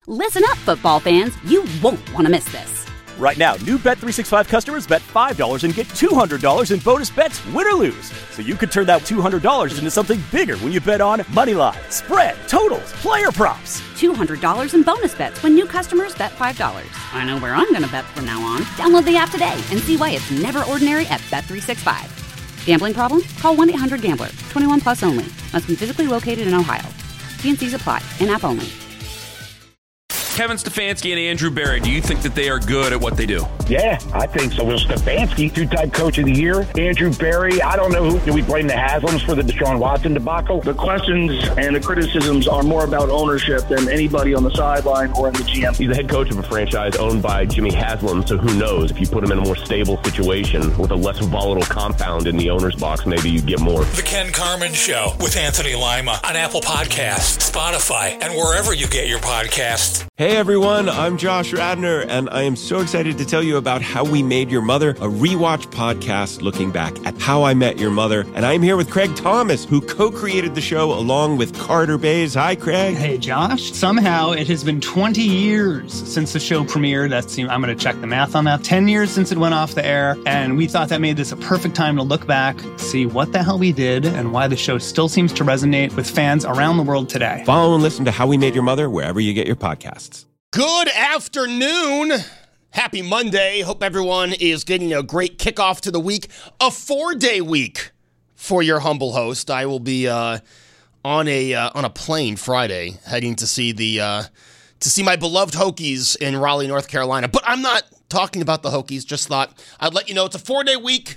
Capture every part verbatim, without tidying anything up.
Listen up, football fans. You won't want to miss this. Right now, new Bet three sixty-five customers bet five dollars and get two hundred dollars in bonus bets, win or lose. So you could turn that two hundred dollars into something bigger when you bet on money line, spread, totals, player props. two hundred dollars in bonus bets when new customers bet five dollars. I know where I'm going to bet from now on. Download the app today and see why it's never ordinary at Bet three sixty-five. Gambling problem? Call one eight hundred gambler. twenty-one plus only. Must be physically located in Ohio. T and C's apply. In-app only. Kevin Stefanski and Andrew Berry, do you think that they are good at what they do? Yeah, I think so. Well, Stefanski, two-time coach of the year. Andrew Berry, I don't know who. Do we blame the Haslams for the Deshaun Watson debacle? The questions and the criticisms are more about ownership than anybody on the sideline or in the G M. He's the head coach of a franchise owned by Jimmy Haslam, so who knows? If you put him in a more stable situation with a less volatile compound in the owner's box, maybe you get more. The Ken Carman Show with Anthony Lima on Apple Podcasts, Spotify, and wherever you get your podcasts. Hey everyone, I'm Josh Radner, and I am so excited to tell you about How We Made Your Mother, a rewatch podcast looking back at How I Met Your Mother. And I'm here with Craig Thomas, who co-created the show along with Carter Bays. Hi, Craig. Hey, Josh. Somehow it has been twenty years since the show premiered. That's, I'm going to check the math on that. ten years since it went off the air, and we thought that made this a perfect time to look back, see what the hell we did, and why the show still seems to resonate with fans around the world today. Follow and listen to How We Made Your Mother wherever you get your podcasts. Good afternoon. Happy Monday. Hope everyone is getting a great kickoff to the week. A four-day week for your humble host. I will be uh, on a uh, on a plane Friday, heading to see the uh, to see my beloved Hokies in Raleigh, North Carolina. But I'm not talking about the Hokies. Just thought I'd let you know it's a four-day week,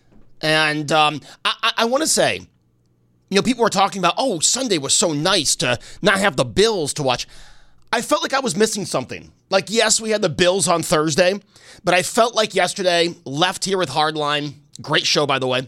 and um, I, I, I want to say, you know, people were talking about, oh, Sunday was so nice to not have the Bills to watch. I felt like I was missing something. Like, yes, we had the Bills on Thursday, but I felt like yesterday, left here with Hardline. Great show, by the way.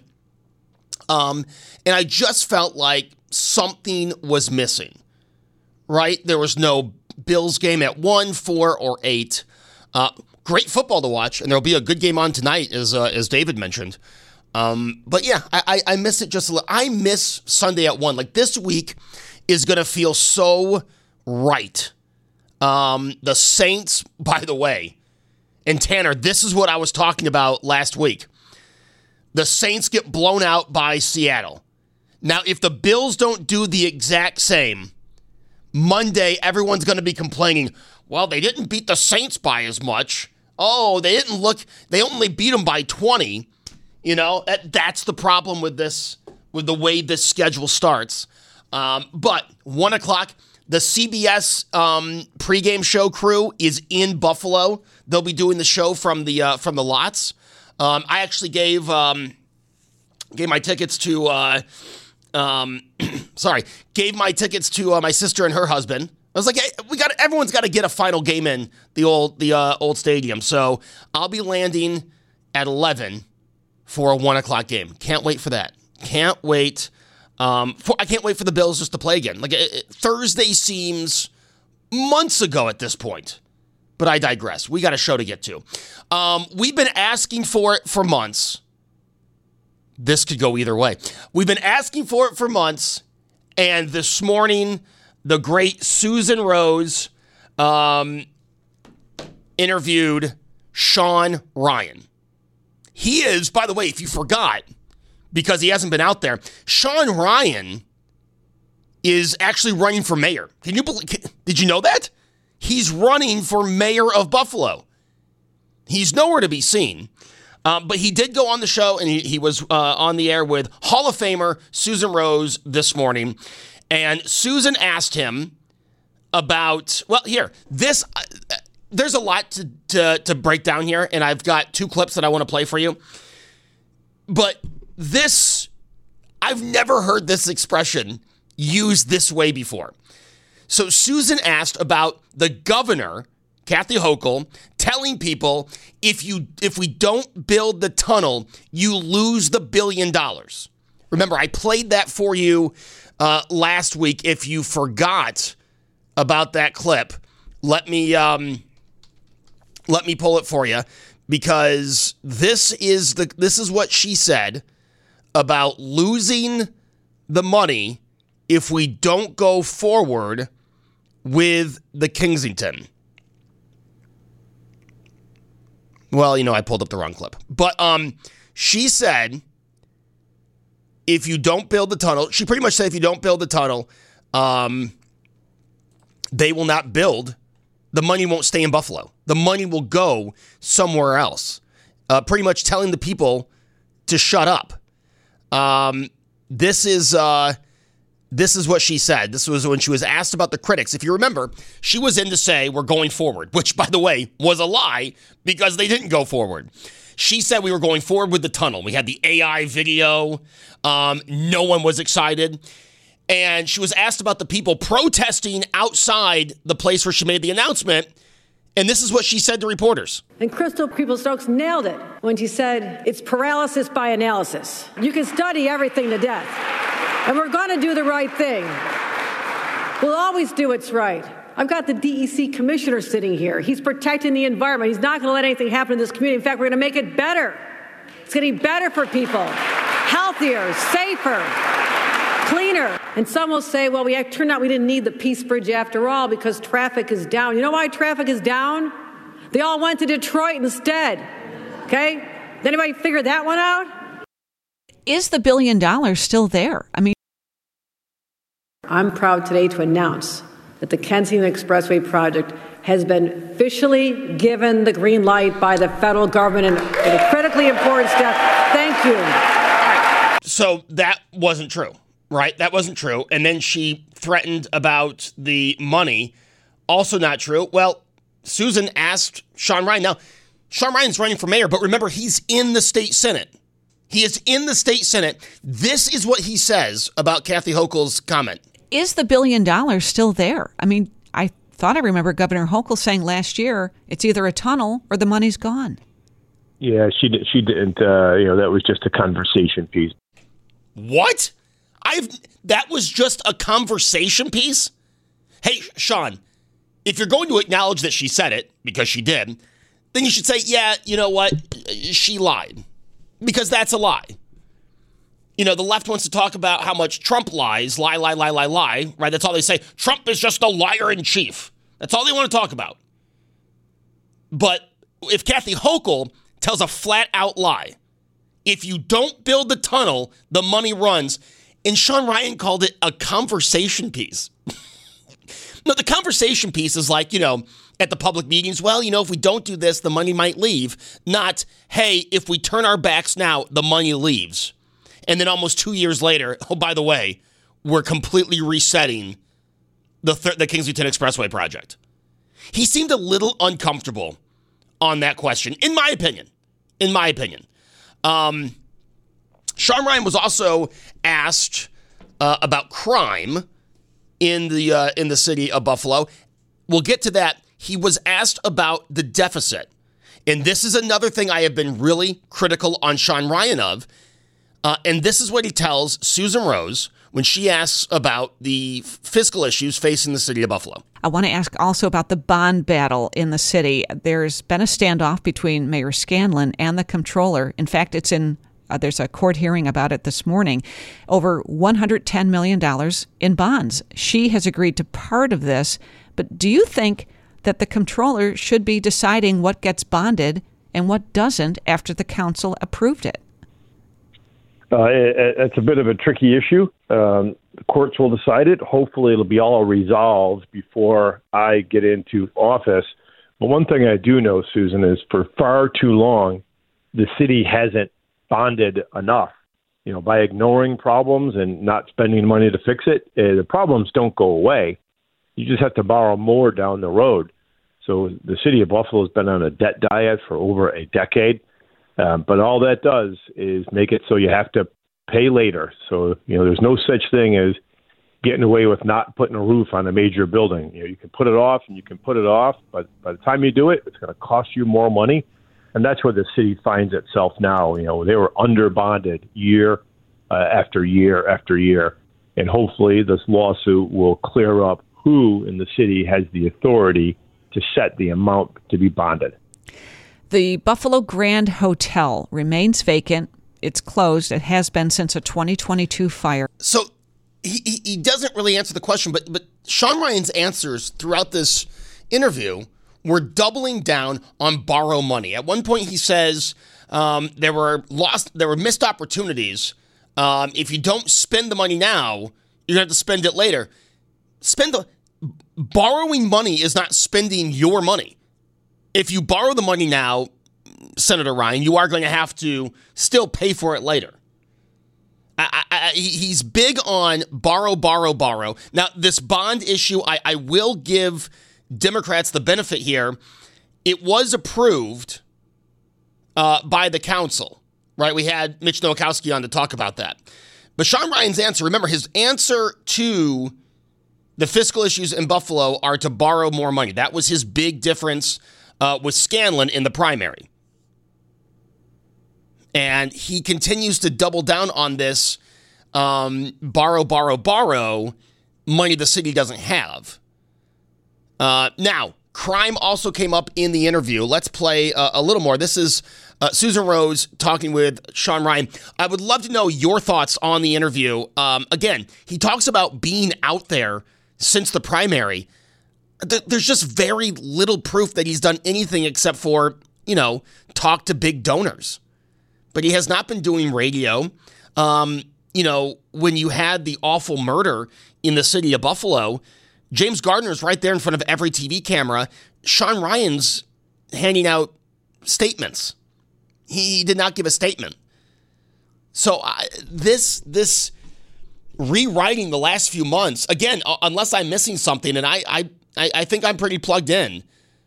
Um, and I just felt like something was missing, right? There was no Bills game at one, four, or eight. Uh, great football to watch, and there'll be a good game on tonight, as uh, as David mentioned. Um, but yeah, I, I, I miss it just a little. I miss Sunday at one. Like, this week is going to feel so right. Um, the Saints, by the way, and Tanner, this is what I was talking about last week. The Saints get blown out by Seattle. Now, if the Bills don't do the exact same, Monday, everyone's going to be complaining, well, they didn't beat the Saints by as much. Oh, they didn't look, they only beat them by twenty. You know, that, that's the problem with this, with the way this schedule starts. Um, but one o'clock, the C B S um, pregame show crew is in Buffalo. They'll be doing the show from the uh, from the lots. Um, I actually gave um, gave my tickets to uh, um, sorry gave my tickets to uh, my sister and her husband. I was like, hey, we got everyone's got to get a final game in the old the uh, old stadium. So I'll be landing at eleven for a one o'clock game. Can't wait for that. Can't wait. Um, for, I can't wait for the Bills just to play again. Like it, it, Thursday seems months ago at this point, but I digress. We got a show to get to. Um, we've been asking for it for months. This could go either way. We've been asking for it for months, and this morning, the great Susan Rose um, interviewed Sean Ryan. He is, by the way, if you forgot, because he hasn't been out there, Sean Ryan is actually running for mayor. Can you believe? Did you know that? He's running for mayor of Buffalo. He's nowhere to be seen. Um, but he did go on the show, and he, he was uh, on the air with Hall of Famer Susan Rose this morning. And Susan asked him about, well, here, this, uh, there's a lot to, to, to break down here, and I've got two clips that I want to play for you. But this, I've never heard this expression used this way before. So Susan asked about the governor, Kathy Hochul, telling people if you if we don't build the tunnel, you lose the billion dollars. Remember, I played that for you uh, last week. If you forgot about that clip, let me um, let me pull it for you, because this is the this is what she said about losing the money if we don't go forward with the Kensington. Well, you know, I pulled up the wrong clip. But um, she said, if you don't build the tunnel, she pretty much said if you don't build the tunnel, um, they will not build. The money won't stay in Buffalo. The money will go somewhere else. Uh, pretty much telling the people to shut up. Um, this is uh, this is what she said. This was when she was asked about the critics. If you remember, she was in to say we're going forward, which, by the way, was a lie because they didn't go forward. She said we were going forward with the tunnel. We had the A I video. Um, no one was excited. And she was asked about the people protesting outside the place where she made the announcement. And this is what she said to reporters. And Crystal Peoples-Stokes nailed it when she said, it's paralysis by analysis. You can study everything to death. And we're going to do the right thing. We'll always do what's right. I've got the D E C commissioner sitting here. He's protecting the environment. He's not going to let anything happen in this community. In fact, we're going to make it better. It's going to be better for people, healthier, safer, cleaner. And some will say, well, we turned out we didn't need the Peace Bridge after all because traffic is down. You know why traffic is down? They all went to Detroit instead. Okay? Did anybody figure that one out? Is the billion dollars still there? I mean, I'm proud today to announce that the Kensington Expressway project has been officially given the green light by the federal government and a critically important step. Thank you. So that wasn't true. Right? That wasn't true. And then she threatened about the money. Also not true. Well, Susan asked Sean Ryan. Now, Sean Ryan's running for mayor, but remember, he's in the state Senate. He is in the state Senate. This is what he says about Kathy Hochul's comment. Is the billion dollars still there? I mean, I thought I remember Governor Hochul saying last year, it's either a tunnel or the money's gone. Yeah, she, she didn't, uh, you know, that was just a conversation piece. What? I've that was just a conversation piece? Hey, Sean, if you're going to acknowledge that she said it, because she did, then you should say, yeah, you know what? She lied. Because that's a lie. You know, the left wants to talk about how much Trump lies, lie, lie, lie, lie, lie, right? That's all they say. Trump is just a liar in chief. That's all they want to talk about. But if Kathy Hochul tells a flat out lie, if you don't build the tunnel, the money runs. And Sean Ryan called it a conversation piece. No, the conversation piece is like, you know, at the public meetings, well, you know, if we don't do this, the money might leave. Not, hey, if we turn our backs now, the money leaves. And then almost two years later, oh, by the way, we're completely resetting the th- the Kensington Expressway project. He seemed a little uncomfortable on that question, in my opinion. In my opinion. Um... Sean Ryan was also asked uh, about crime in the uh, in the city of Buffalo. We'll get to that. He was asked about the deficit. And this is another thing I have been really critical on Sean Ryan of. Uh, and this is what he tells Susan Rose when she asks about the fiscal issues facing the city of Buffalo. I want to ask also about the bond battle in the city. There's been a standoff between Mayor Scanlon and the comptroller. In fact, it's in Uh, there's a court hearing about it this morning, over one hundred ten million dollars in bonds. She has agreed to part of this, but do you think that the comptroller should be deciding what gets bonded and what doesn't after the council approved it? Uh, it, it's a bit of a tricky issue. Um, the courts will decide it. Hopefully it'll be all resolved before I get into office. But one thing I do know, Susan, is for far too long, the city hasn't bonded enough. You know, by ignoring problems and not spending money to fix it, uh, the problems don't go away. You just have to borrow more down the road. So the city of Buffalo has been on a debt diet for over a decade. Um, but all that does is make it so you have to pay later. So, you know, there's no such thing as getting away with not putting a roof on a major building. You know, you can put it off and you can put it off, but by the time you do it, it's going to cost you more money. And that's where the city finds itself now. You know, they were under bonded year uh, after year after year. And hopefully this lawsuit will clear up who in the city has the authority to set the amount to be bonded. The Buffalo Grand Hotel remains vacant. It's closed. It has been since a twenty twenty-two fire. So he, he, he doesn't really answer the question, but but Sean Ryan's answers throughout this interview were doubling down on borrow money. At one point, he says um, there were lost, there were missed opportunities. Um, if you don't spend the money now, you're going to have to spend it later. Spend the borrowing money is not spending your money. If you borrow the money now, Senator Ryan, you are going to have to still pay for it later. I, I, he's big on borrow, borrow, borrow. Now, this bond issue, I, I will give Democrats the benefit here. It was approved uh, by the council, right? We had Mitch Nowakowski on to talk about that. But Sean Ryan's answer, remember, his answer to the fiscal issues in Buffalo are to borrow more money. That was his big difference uh, with Scanlon in the primary. And he continues to double down on this um, borrow, borrow, borrow money the city doesn't have. Uh, now, crime also came up in the interview. Let's play uh, a little more. This is uh, Susan Rose talking with Sean Ryan. I would love to know your thoughts on the interview. Um, again, he talks about being out there since the primary. Th- there's just very little proof that he's done anything except for, you know, talk to big donors. But he has not been doing radio. Um, you know, when you had the awful murder in the city of Buffalo, James Gardner's right there in front of every T V camera. Sean Ryan's handing out statements. He did not give a statement. So uh, this this rewriting the last few months, again, uh, unless I'm missing something, and I, I, I think I'm pretty plugged in,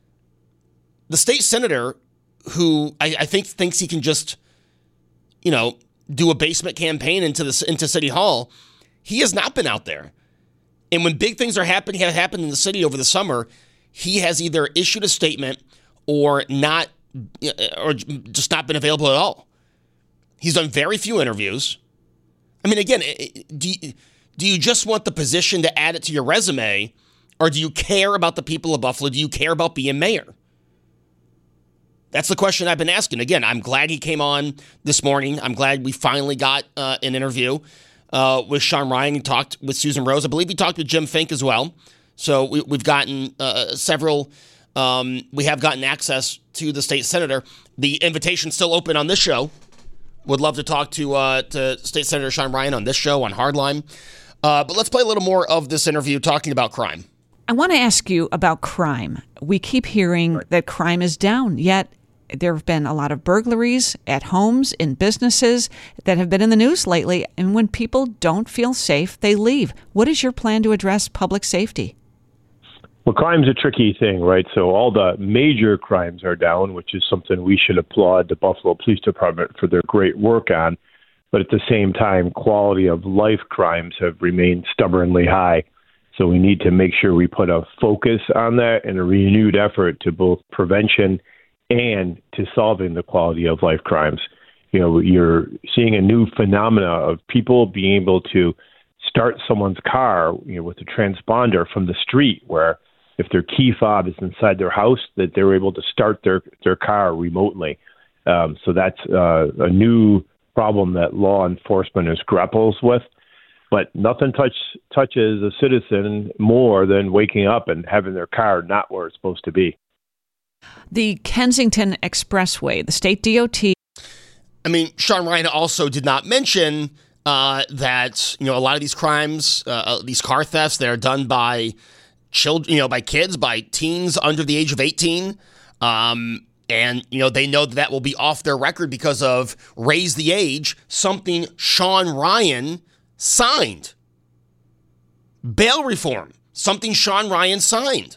the state senator who I, I think thinks he can just, you know, do a basement campaign into the into City Hall, he has not been out there. And when big things are happening, have happened in the city over the summer, he has either issued a statement or not, or just not been available at all. He's done very few interviews. I mean, again, do you, do you just want the position to add it to your resume, or do you care about the people of Buffalo? Do you care about being mayor? That's the question I've been asking. Again, I'm glad he came on this morning. I'm glad we finally got uh, an interview uh, with Sean Ryan. He talked with Susan Rose. I believe he talked with Jim Fink as well. So we, we've gotten uh, several, um, we have gotten access to the state senator. The invitation's still open on this show. Would love to talk to uh, to State Senator Sean Ryan on this show, on Hardline. Uh, but let's play a little more of this interview talking about crime. I want to ask you about crime. We keep hearing right. that crime is down, yet there have been a lot of burglaries at homes, in businesses that have been in the news lately. And when people don't feel safe, they leave. What is your plan to address public safety? Well, crime's a tricky thing, right? So all the major crimes are down, which is something we should applaud the Buffalo Police Department for their great work on. But at the same time, quality of life crimes have remained stubbornly high. So we need to make sure we put a focus on that and a renewed effort to both prevention and to solving the quality of life crimes. You know, you're seeing a new phenomena of people being able to start someone's car, you know, with a transponder from the street, where if their key fob is inside their house, that they're able to start their, their car remotely. Um, so that's uh, a new problem that law enforcement is grapples with. But nothing touch, touches a citizen more than waking up and having their car not where it's supposed to be. The Kensington Expressway, the state D O T. I mean, Sean Ryan also did not mention uh, that, you know, a lot of these crimes, uh, these car thefts, they're done by children, you know, by kids, by teens under the age of eighteen. Um, and, you know, they know that that will be off their record because of Raise the Age, something Sean Ryan signed. Bail reform, something Sean Ryan signed.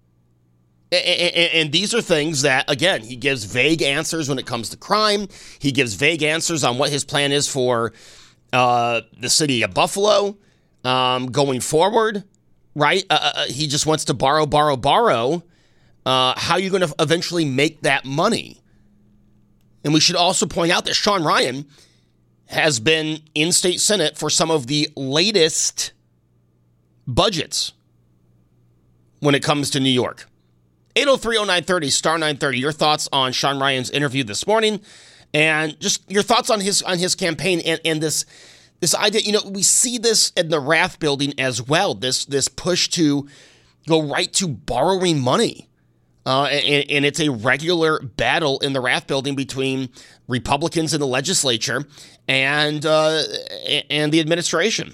And these are things that, again, he gives vague answers when it comes to crime. He gives vague answers on what his plan is for uh, the city of Buffalo um, going forward, right? Uh, uh, he just wants to borrow, borrow, borrow. Uh, how are you going to eventually make that money? And we should also point out that Sean Ryan has been in state Senate for some of the latest budgets when it comes to New York. eight oh three oh nine thirty, star nine thirty. Your thoughts on Sean Ryan's interview this morning, and just your thoughts on his on his campaign and, and this This idea, you know, we see this in the Rath building as well. This this push to go right to borrowing money. Uh, and, and it's a regular battle in the Rath building between Republicans in the legislature and uh, and the administration.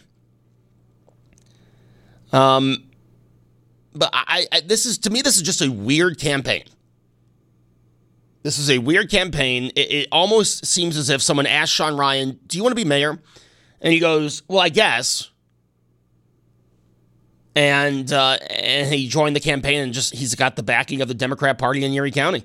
Um, but I, I this is to me this is just a weird campaign. This is a weird campaign. It, it almost seems as if someone asked Sean Ryan, "Do you want to be mayor?" And he goes, "Well, I guess." And uh, and he joined the campaign, and just he's got the backing of the Democrat Party in Erie County.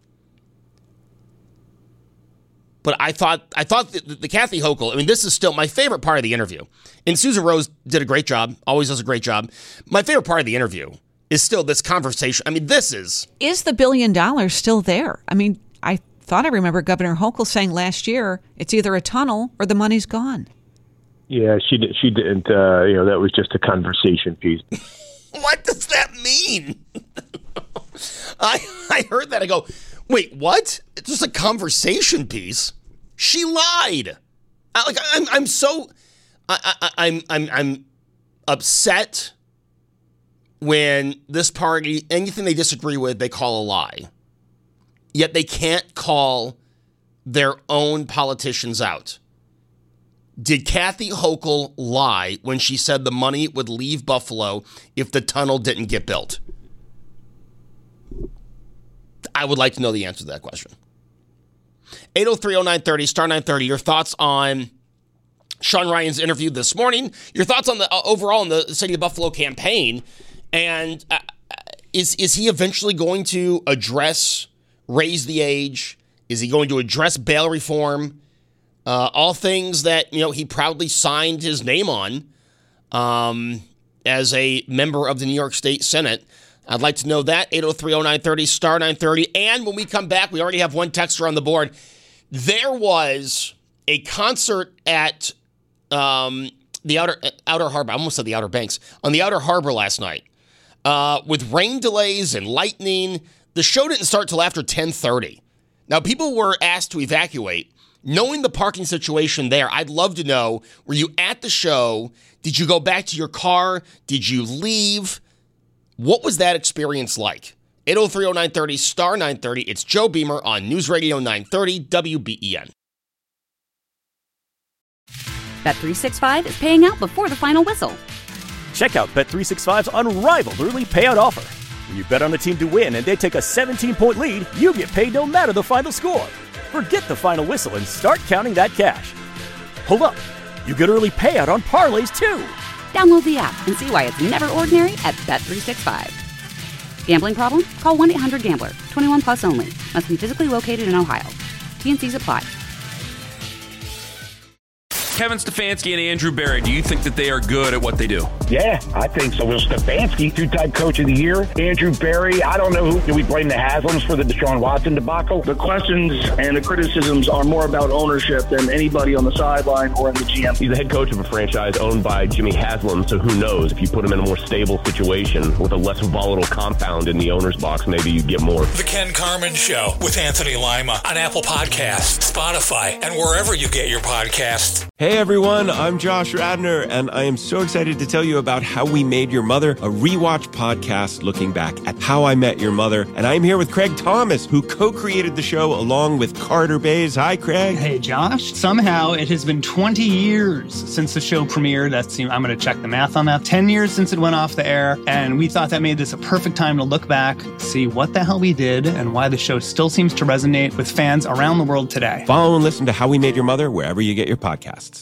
But I thought I thought the, the Kathy Hochul, I mean, this is still my favorite part of the interview. And Susan Rose did a great job, always does a great job. My favorite part of the interview is still this conversation. I mean, this is... Is the billion dollars still there? I mean, I thought I remember Governor Hochul saying last year, it's either a tunnel or the money's gone. Yeah, she did, she didn't, uh, you know, that was just a conversation piece. What does that mean? I I heard that. I go, wait, what? It's just a conversation piece? She lied. I, like I'm I'm so I, I, I'm I'm I'm upset when this party, anything they disagree with, they call a lie. Yet they can't call their own politicians out. Did Kathy Hochul lie when she said the money would leave Buffalo if the tunnel didn't get built? I would like to know the answer to that question. eight oh three oh nine thirty, star nine thirty, your thoughts on Sean Ryan's interview this morning, your thoughts on the uh, overall in the City of Buffalo campaign, and uh, is is he eventually going to address raise the age? Is he going to address bail reform? Uh, all things that, you know, he proudly signed his name on um, as a member of the New York State Senate. I'd like to know that. eight oh three oh nine thirty, star nine thirty. And when we come back, we already have one texter on the board. There was a concert at um, the Outer Outer Harbor. I almost said the Outer Banks. On the Outer Harbor last night. Uh, with rain delays and lightning. The show didn't start till after ten thirty. Now, people were asked to evacuate. Knowing the parking situation there, I'd love to know, were you at the show? Did you go back to your car? Did you leave? What was that experience like? eight oh three oh nine thirty, star nine thirty. It's Joe Beamer on News Radio nine thirty W B E N. Bet three sixty-five is paying out before the final whistle. Check out Bet three sixty-five's unrivaled early payout offer. When you bet on a team to win and they take a seventeen-point lead, you get paid no matter the final score. Forget the final whistle and start counting that cash. Hold up. You get early payout on parlays, too. Download the app and see why it's never ordinary at Bet three sixty-five. Gambling problem? Call one eight hundred gambler. twenty-one plus only. Must be physically located in Ohio. T and C's apply. Kevin Stefanski and Andrew Berry, do you think that they are good at what they do? Yeah, I think so. Well, Stefanski, two-time coach of the year. Andrew Berry, I don't know who. Do we blame the Haslams for the Deshaun Watson debacle? The questions and the criticisms are more about ownership than anybody on the sideline or in the G M. He's the head coach of a franchise owned by Jimmy Haslam, so who knows? If you put him in a more stable situation with a less volatile compound in the owner's box, maybe you get more. The Ken Carman Show with Anthony Lima on Apple Podcasts, Spotify, and wherever you get your podcasts. Hey everyone, I'm Josh Radner, and I am so excited to tell you about How We Made Your Mother, a rewatch podcast looking back at How I Met Your Mother. And I'm here with Craig Thomas, who co-created the show along with Carter Bays. Hi, Craig. Hey, Josh. Somehow it has been twenty years since the show premiered. That's, I'm going to check the math on that. ten years since it went off the air, and we thought that made this a perfect time to look back, see what the hell we did, and why the show still seems to resonate with fans around the world today. Follow and listen to How We Made Your Mother wherever you get your podcasts.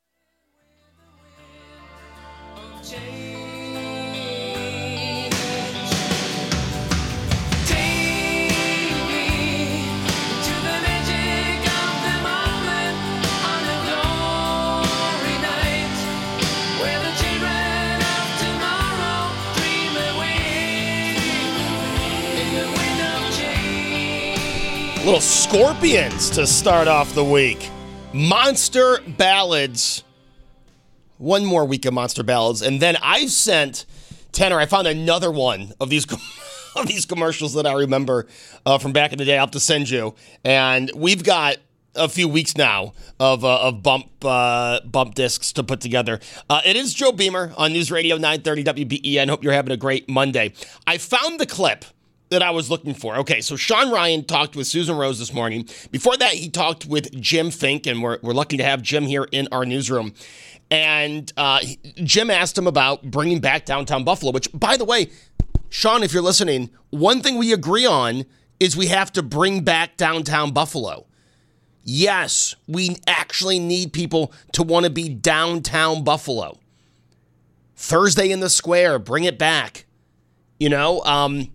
Little Scorpions to start off the week. Monster Ballads. One more week of Monster Ballads. And then I've sent Tanner, I found another one of these of these commercials that I remember uh, from back in the day. I'll have to send you. And we've got a few weeks now of uh, of bump uh, bump discs to put together. Uh, it is Joe Beamer on News Radio nine thirty W B E N. Hope you're having a great Monday. I found the clip that I was looking for. Okay, so Sean Ryan talked with Susan Rose this morning. Before that, he talked with Jim Fink, and we're, we're lucky to have Jim here in our newsroom. And uh, Jim asked him about bringing back downtown Buffalo, which, by the way, Sean, if you're listening, one thing we agree on is we have to bring back downtown Buffalo. Yes, we actually need people to want to be downtown Buffalo. Thursday in the Square, bring it back. You know, um,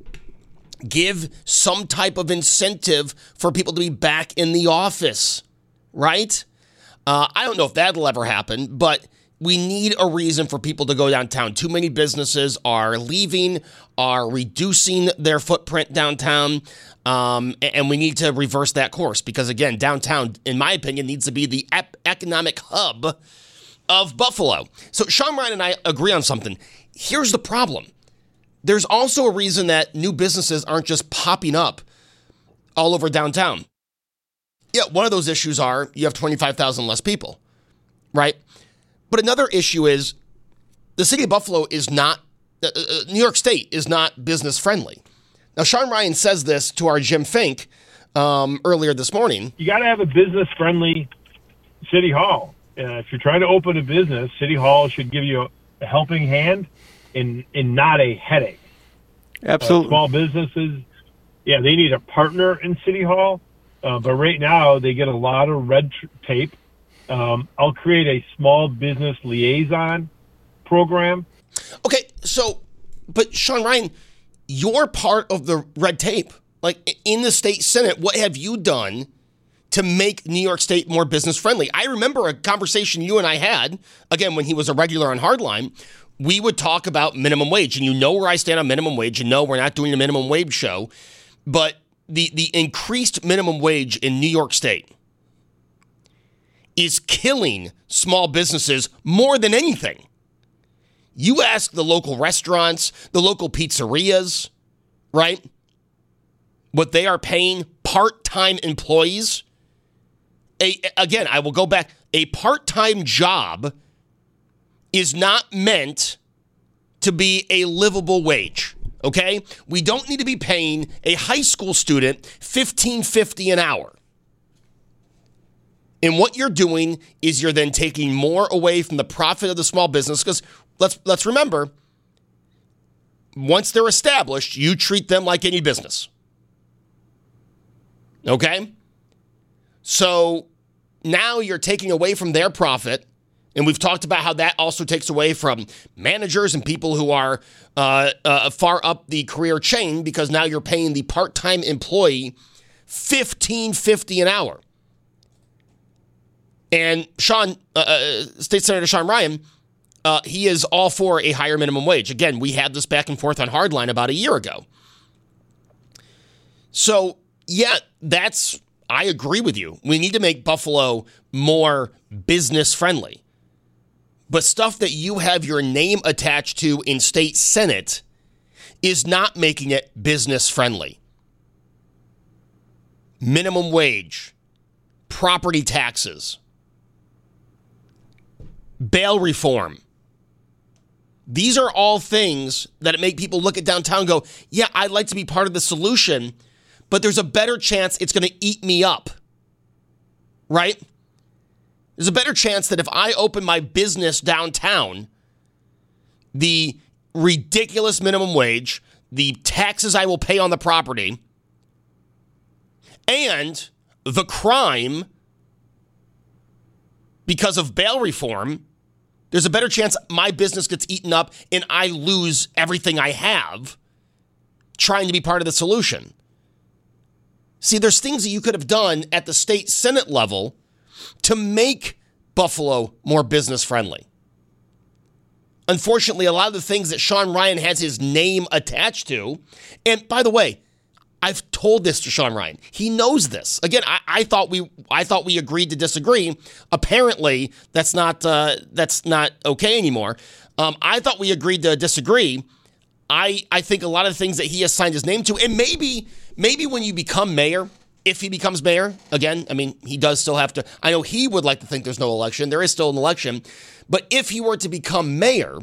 give some type of incentive for people to be back in the office, right? Uh, I don't know if that'll ever happen, but we need a reason for people to go downtown. Too many businesses are leaving, are reducing their footprint downtown, um, and we need to reverse that course because, again, downtown, in my opinion, needs to be the ep- economic hub of Buffalo. So Sean Ryan and I agree on something. Here's the problem. There's also a reason that new businesses aren't just popping up all over downtown. Yeah, one of those issues are you have twenty-five thousand less people, right? But another issue is the city of Buffalo is not, uh, uh, New York State is not business friendly. Now, Sean Ryan says this to our Jim Fink um, earlier this morning. You got to have a business friendly city hall. Uh, if you're trying to open a business, city hall should give you a, a helping hand and, and not a headache. Absolutely. Uh, small businesses, yeah, they need a partner in city hall. Uh, but right now, they get a lot of red tr- tape. Um, I'll create a small business liaison program. Okay, so, but Sean Ryan, you're part of the red tape. Like, in the state Senate, what have you done to make New York State more business friendly? I remember a conversation you and I had, again, when he was a regular on Hardline. We would talk about minimum wage, and you know where I stand on minimum wage. You know we're not doing a minimum wage show, but the, the increased minimum wage in New York State is killing small businesses more than anything. You ask the local restaurants, the local pizzerias, right, what they are paying part-time employees. A, again, I will go back. A part-time job is not meant to be a livable wage, okay? We don't need to be paying a high school student fifteen fifty an hour. And what you're doing is you're then taking more away from the profit of the small business because let's let's remember, once they're established, you treat them like any business. Okay? So now you're taking away from their profit. And we've talked about how that also takes away from managers and people who are uh, uh, far up the career chain because now you're paying the part-time employee fifteen fifty an hour. And Sean, uh, uh, State Senator Sean Ryan, uh, he is all for a higher minimum wage. Again, we had this back and forth on Hardline about a year ago. So, yeah, that's, I agree with you. We need to make Buffalo more business friendly. But stuff that you have your name attached to in state Senate is not making it business friendly. Minimum wage, property taxes, bail reform. These are all things that make people look at downtown and go, yeah, I'd like to be part of the solution, but there's a better chance it's going to eat me up. Right? There's a better chance that if I open my business downtown, the ridiculous minimum wage, the taxes I will pay on the property, and the crime because of bail reform, there's a better chance my business gets eaten up and I lose everything I have trying to be part of the solution. See, there's things that you could have done at the state Senate level to make Buffalo more business friendly. Unfortunately, a lot of the things that Sean Ryan has his name attached to, and by the way, I've told this to Sean Ryan. He knows this. Again, I, I thought we I thought we agreed to disagree. Apparently, that's not uh, that's not okay anymore. Um, I thought we agreed to disagree. I I think a lot of the things that he has signed his name to, and maybe maybe when you become mayor, if he becomes mayor, again, I mean, he does still have to, I know he would like to think there's no election. There is still an election. But if he were to become mayor,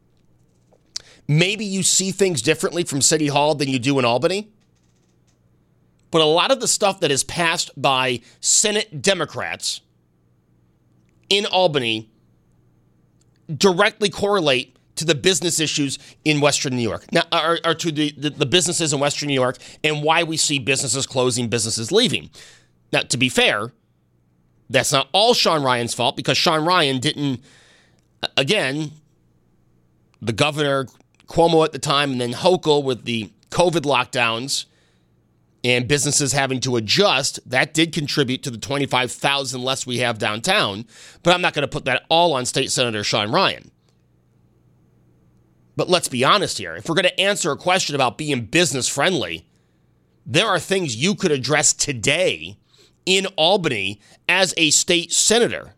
maybe you see things differently from City Hall than you do in Albany. But a lot of the stuff that is passed by Senate Democrats in Albany directly correlate to the business issues in Western New York, now, or, or to the, the, the businesses in Western New York and why we see businesses closing, businesses leaving. Now, to be fair, that's not all Sean Ryan's fault because Sean Ryan didn't, again, the governor, Cuomo at the time, and then Hochul with the COVID lockdowns and businesses having to adjust, that did contribute to the twenty-five thousand less we have downtown. But I'm not going to put that all on State Senator Sean Ryan. But let's be honest here. If we're going to answer a question about being business friendly, there are things you could address today in Albany as a state senator.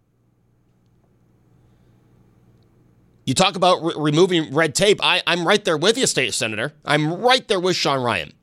You talk about re- removing red tape. I, I'm right there with you, state senator. I'm right there with Sean Ryan.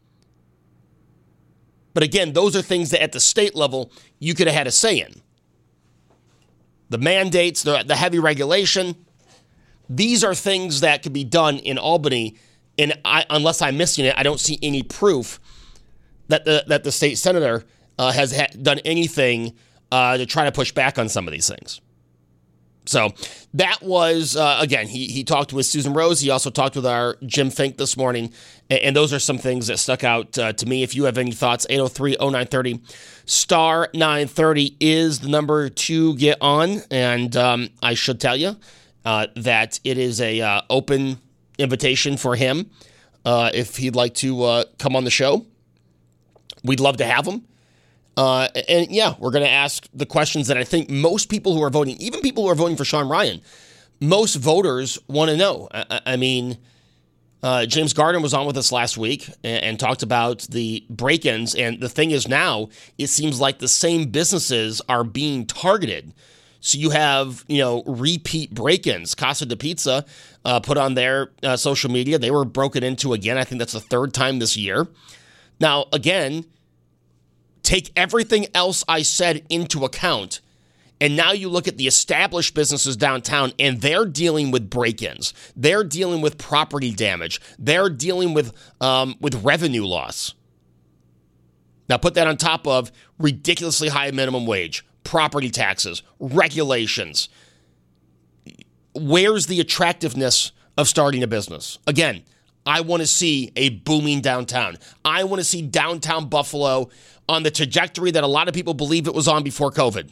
But again, those are things that at the state level you could have had a say in. The mandates, the, the heavy regulation, these are things that could be done in Albany, and I, unless I'm missing it, I don't see any proof that the that the state senator uh, has ha- done anything uh, to try to push back on some of these things. So that was, uh, again, he he talked with Susan Rose. He also talked with our Jim Fink this morning, and, and those are some things that stuck out uh, to me. If you have any thoughts, eight oh three oh nine thirty, star nine thirty is the number to get on, and um, I should tell you, Uh, that it is a uh, open invitation for him uh, if he'd like to uh, come on the show. We'd love to have him. Uh, and yeah, we're going to ask the questions that I think most people who are voting, even people who are voting for Sean Ryan, most voters want to know. I, I mean, uh, James Gardner was on with us last week and, and talked about the break-ins. And the thing is now, it seems like the same businesses are being targeted. So you have, you know, repeat break-ins. Casa de Pizza uh, put on their uh, social media. They were broken into again. I think that's the third time this year. Now, again, take everything else I said into account, and now you look at the established businesses downtown, and they're dealing with break-ins. They're dealing with property damage. They're dealing with um, with revenue loss. Now, put that on top of ridiculously high minimum wage, property taxes, regulations. Where's the attractiveness of starting a business? Again, I want to see a booming downtown. I want to see downtown Buffalo on the trajectory that a lot of people believe it was on before COVID.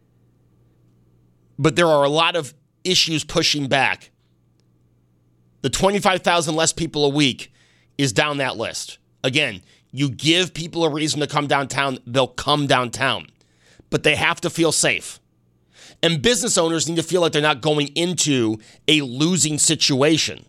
But there are a lot of issues pushing back. The twenty-five thousand less people a week is down that list. Again, you give people a reason to come downtown, they'll come downtown. But they have to feel safe. And business owners need to feel like they're not going into a losing situation.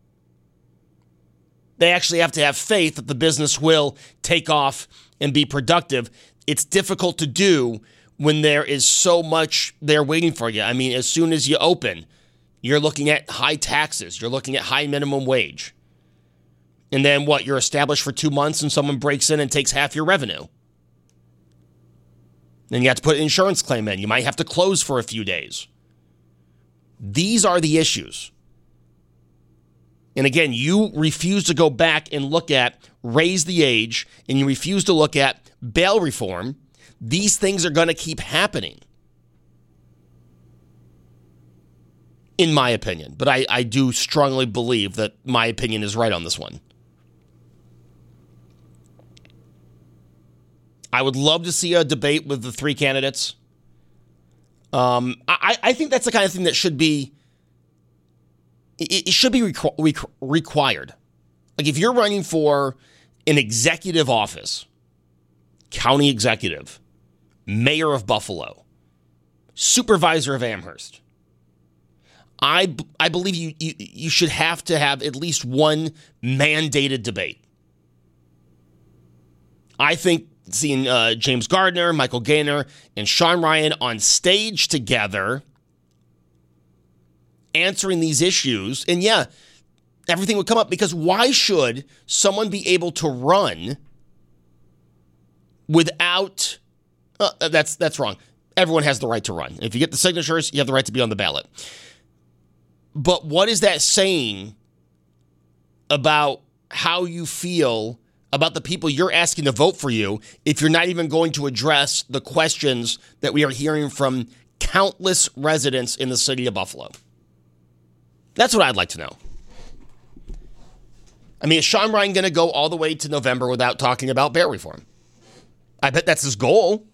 They actually have to have faith that the business will take off and be productive. It's difficult to do when there is so much there waiting for you. I mean, as soon as you open, you're looking at high taxes. You're looking at high minimum wage. And then what? You're established for two months and someone breaks in and takes half your revenue. Then you have to put an insurance claim in. You might have to close for a few days. These are the issues. And again, you refuse to go back and look at raise the age, and you refuse to look at bail reform. These things are going to keep happening, in my opinion. But I, I do strongly believe that my opinion is right on this one. I would love to see a debate with the three candidates. Um, I, I think that's the kind of thing that should be, it, it should be requ- requ- required. Like if you're running for an executive office, county executive, mayor of Buffalo, supervisor of Amherst, I, I believe you, you you should have to have at least one mandated debate. I think seeing uh, James Gardner, Michael Gaynor, and Sean Ryan on stage together answering these issues, and yeah, everything would come up, because why should someone be able to run without, uh, that's that's wrong. Everyone has the right to run. If you get the signatures, you have the right to be on the ballot. But what is that saying about how you feel about the people you're asking to vote for you if you're not even going to address the questions that we are hearing from countless residents in the city of Buffalo? That's what I'd like to know. I mean, is Sean Ryan going to go all the way to November without talking about bear reform? I bet that's his goal.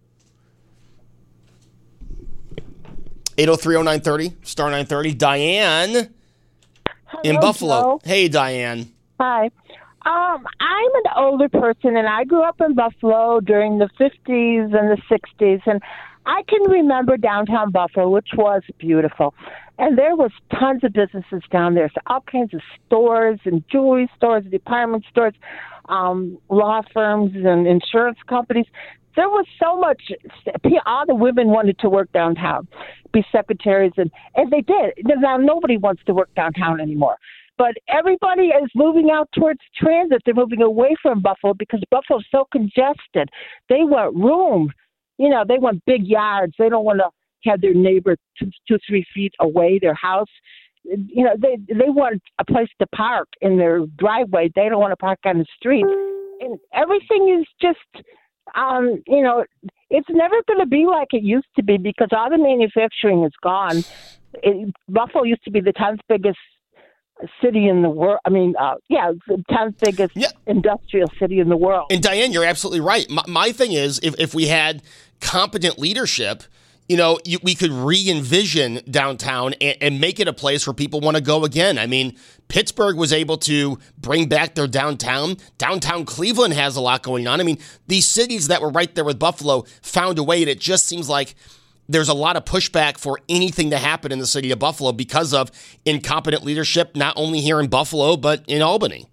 eight oh three oh nine thirty, star nine thirty. Diane Hello, in Buffalo. Joe. Hey, Diane. Hi. Um, I'm an older person, and I grew up in Buffalo during the fifties and the sixties, and I can remember downtown Buffalo, which was beautiful. And there was tons of businesses down there, so all kinds of stores and jewelry stores, department stores, um, law firms and insurance companies. There was so much, all the women wanted to work downtown, be secretaries, and, and they did. Now, nobody wants to work downtown anymore. But everybody is moving out towards transit. They're moving away from Buffalo because Buffalo's so congested. They want room. You know, they want big yards. They don't want to have their neighbor two, two, three feet away, their house. You know, they they want a place to park in their driveway. They don't want to park on the street. And everything is just, um, you know, it's never going to be like it used to be because all the manufacturing is gone. It, Buffalo used to be the tenth biggest city in the world. I mean, uh, yeah, the tenth biggest yeah. industrial city in the world. And Diane, you're absolutely right. My, my thing is, if, if we had competent leadership, you know, you, we could re-envision downtown and, and make it a place where people want to go again. I mean, Pittsburgh was able to bring back their downtown. Downtown Cleveland has a lot going on. I mean, these cities that were right there with Buffalo found a way, and it just seems like there's a lot of pushback for anything to happen in the city of Buffalo because of incompetent leadership, not only here in Buffalo, but in Albany.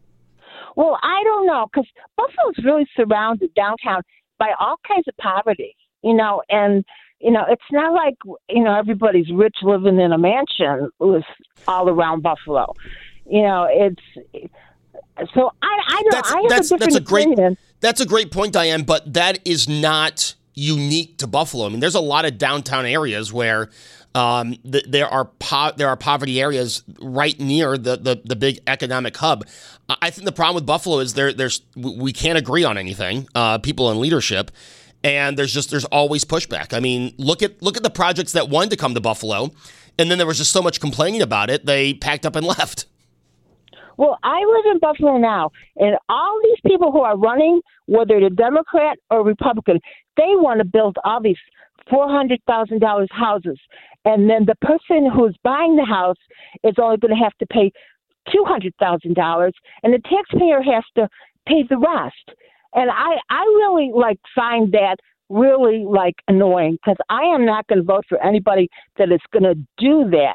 Well, I don't know, because Buffalo's really surrounded downtown by all kinds of poverty, you know, and, you know, it's not like, you know, everybody's rich living in a mansion with all around Buffalo. You know, it's, so I, I don't that's, I have that's, a different that's a great, opinion. That's a great point, Diane, but that is not unique to Buffalo. I mean, there's a lot of downtown areas where um, th- there are po- there are poverty areas right near the, the the big economic hub. I think the problem with Buffalo is there there's we can't agree on anything. Uh, people in leadership, and there's just there's always pushback. I mean, look at look at the projects that wanted to come to Buffalo, and then there was just so much complaining about it, they packed up and left. Well, I live in Buffalo now, and all these people who are running, whether they're Democrat or Republican, they want to build all these four hundred thousand dollars houses. And then the person who's buying the house is only going to have to pay two hundred thousand dollars, and the taxpayer has to pay the rest. And I, I really, like, find that really, like, annoying, because I am not going to vote for anybody that is going to do that.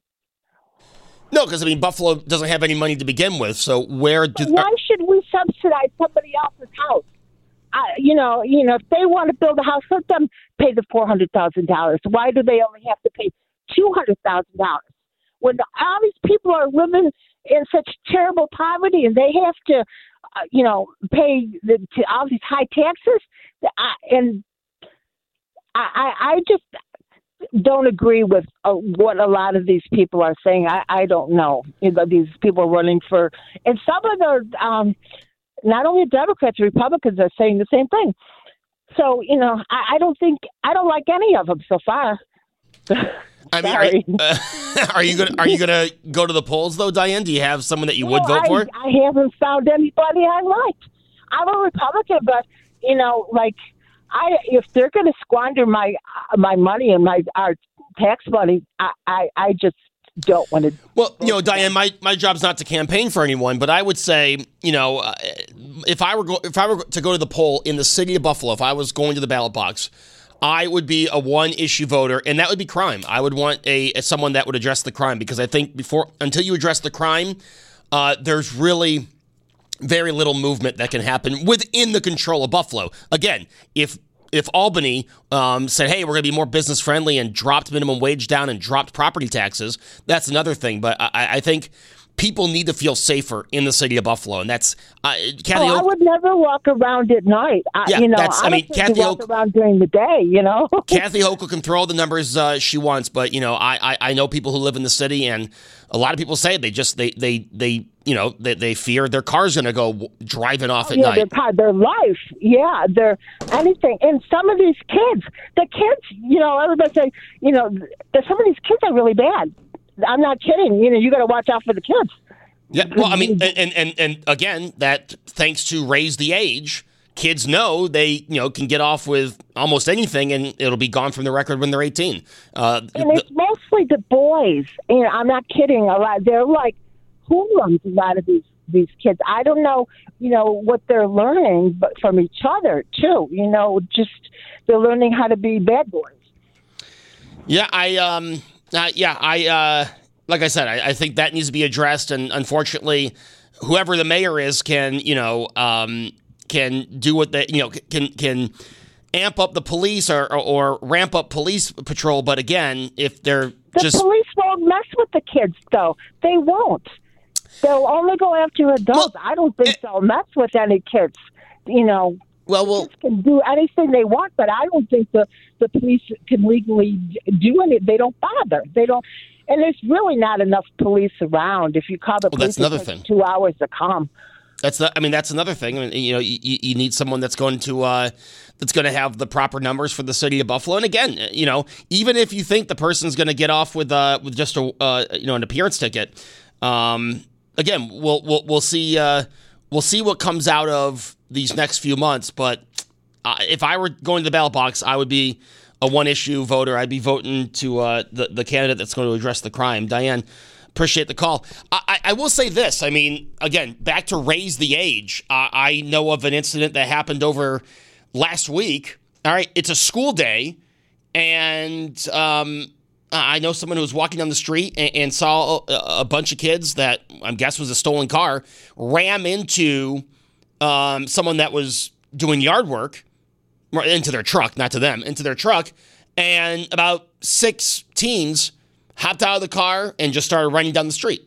No, because, I mean, Buffalo doesn't have any money to begin with, so where do... Why should we subsidize somebody else's house? Uh, you know, you know, if they want to build a house, let them pay the four hundred thousand dollars. Why do they only have to pay two hundred thousand dollars? When all these people are living in such terrible poverty and they have to, uh, you know, pay the, to all these high taxes, I, and I, I, I just... don't agree with uh, what a lot of these people are saying. I, I don't know. You know, these people running for, and some of the, um, not only Democrats, Republicans are saying the same thing. So, you know, I, I don't think, I don't like any of them so far. I mean, are, uh, are you gonna are you gonna go to the polls though, Diane? Do you have someone that you would no, vote I, for? I haven't found anybody I like. I'm a Republican, but you know, like, I, if they're going to squander my my money and my our tax money, I, I, I just don't want to. Well, you know, Diane, my, my job's not to campaign for anyone, but I would say, you know, uh, if I were go- if I were to go to the poll in the city of Buffalo, if I was going to the ballot box, I would be a one issue voter, and that would be crime. I would want a, a someone that would address the crime, because I think before until you address the crime, uh, there's really very little movement that can happen within the control of Buffalo. Again, if if Albany um, said, hey, we're going to be more business friendly and dropped minimum wage down and dropped property taxes, that's another thing. But I, I think people need to feel safer in the city of Buffalo, and that's uh, Kathy. Oh, I would never walk around at night. I, Yeah, you know, that's- I I, mean, don't Kathy walk Oak- around during the day. You know, Kathy Hochul can throw all the numbers uh, she wants, but you know, I, I I know people who live in the city, and a lot of people say they just they they they you know they, they fear their car's going to go w- driving off at yeah, night. their car, their life, yeah, their anything. And some of these kids, the kids, you know, everybody say, you know, th- some of these kids are really bad. I'm not kidding. You know, you got to watch out for the kids. Yeah, well, I mean, and, and and again, that thanks to Raise the Age, kids know they you know can get off with almost anything, and it'll be gone from the record when they're eighteen. Uh, And it's mostly the boys. And I'm not kidding. A lot, they're like hoodlums. A lot of these these kids. I don't know, you know, what they're learning, but from each other too. You know, just they're learning how to be bad boys. Yeah, I um, uh, yeah, I uh, like I said, I, I think that needs to be addressed, and unfortunately, whoever the mayor is can you know um can do what they you know can can amp up the police or or, or ramp up police patrol, but again, if they're The just police won't mess with the kids, though. They won't. They'll only go after adults. I don't think they'll mess with any kids. You know, well, well, kids can do anything they want, but I don't think the the police can legally do anything. They don't bother. They don't. And there's really not enough police around. If you call the Well, police, that's another it takes thing. two hours to come. That's the, I mean, that's another thing. I mean, you know, you, you need someone that's going to uh, that's going to have the proper numbers for the city of Buffalo. And again, you know, even if you think the person's going to get off with uh, with just a uh, you know an appearance ticket, um, again, we'll we'll we'll see uh, we'll see what comes out of these next few months. But uh, if I were going to the ballot box, I would be a one issue voter. I'd be voting to uh, the the candidate that's going to address the crime. Diane, appreciate the call. I, I, I will say this. I mean, again, back to Raise the Age. Uh, I know of an incident that happened over last week. All right, it's a school day, and um, I know someone who was walking down the street and, and saw a, a bunch of kids that I guess was a stolen car ram into um, someone that was doing yard work, into their truck, not to them, into their truck, and about six teens hopped out of the car and just started running down the street.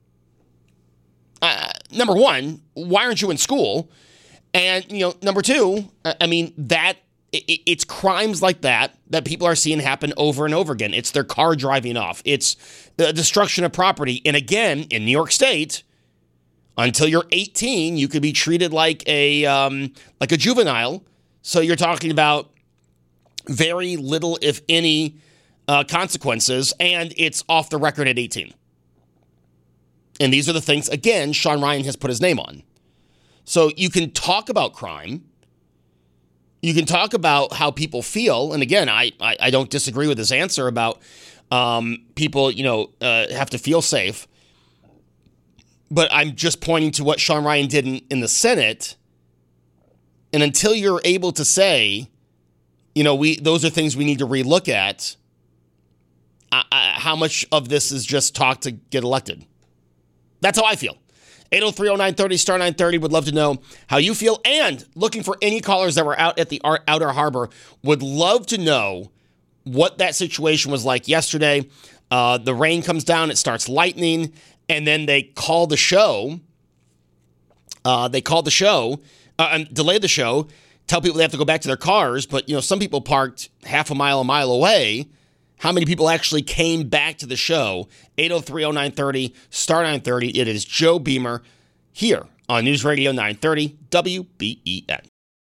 Uh, number one, why aren't you in school? And, you know, number two, I mean, that it, it's crimes like that that people are seeing happen over and over again. It's their car driving off. It's the destruction of property. And again, in New York State, until you're eighteen, you could be treated like a um, like a juvenile. So you're talking about very little, if any, uh, consequences, and it's off the record at eighteen. And these are the things, again, Sean Ryan has put his name on. So you can talk about crime. You can talk about how people feel. And again, I, I, I don't disagree with his answer about um, people, you know, uh, have to feel safe. But I'm just pointing to what Sean Ryan did in, in the Senate. And until you're able to say, you know, we those are things we need to relook at, I, I, how much of this is just talk to get elected? That's how I feel. eight oh three oh nine thirty, star nine thirty. Would love to know how you feel. And looking for any callers that were out at the Outer Harbor. Would love to know what that situation was like yesterday. Uh, the rain comes down. It starts lightning. And then they call the show. Uh, they called the show. Uh, and delay the show, tell people they have to go back to their cars, but you know some people parked half a mile, a mile away. How many people actually came back to the show? eight oh three oh nine thirty, star nine thirty. It is Joe Beamer here on News Radio nine thirty W B E N.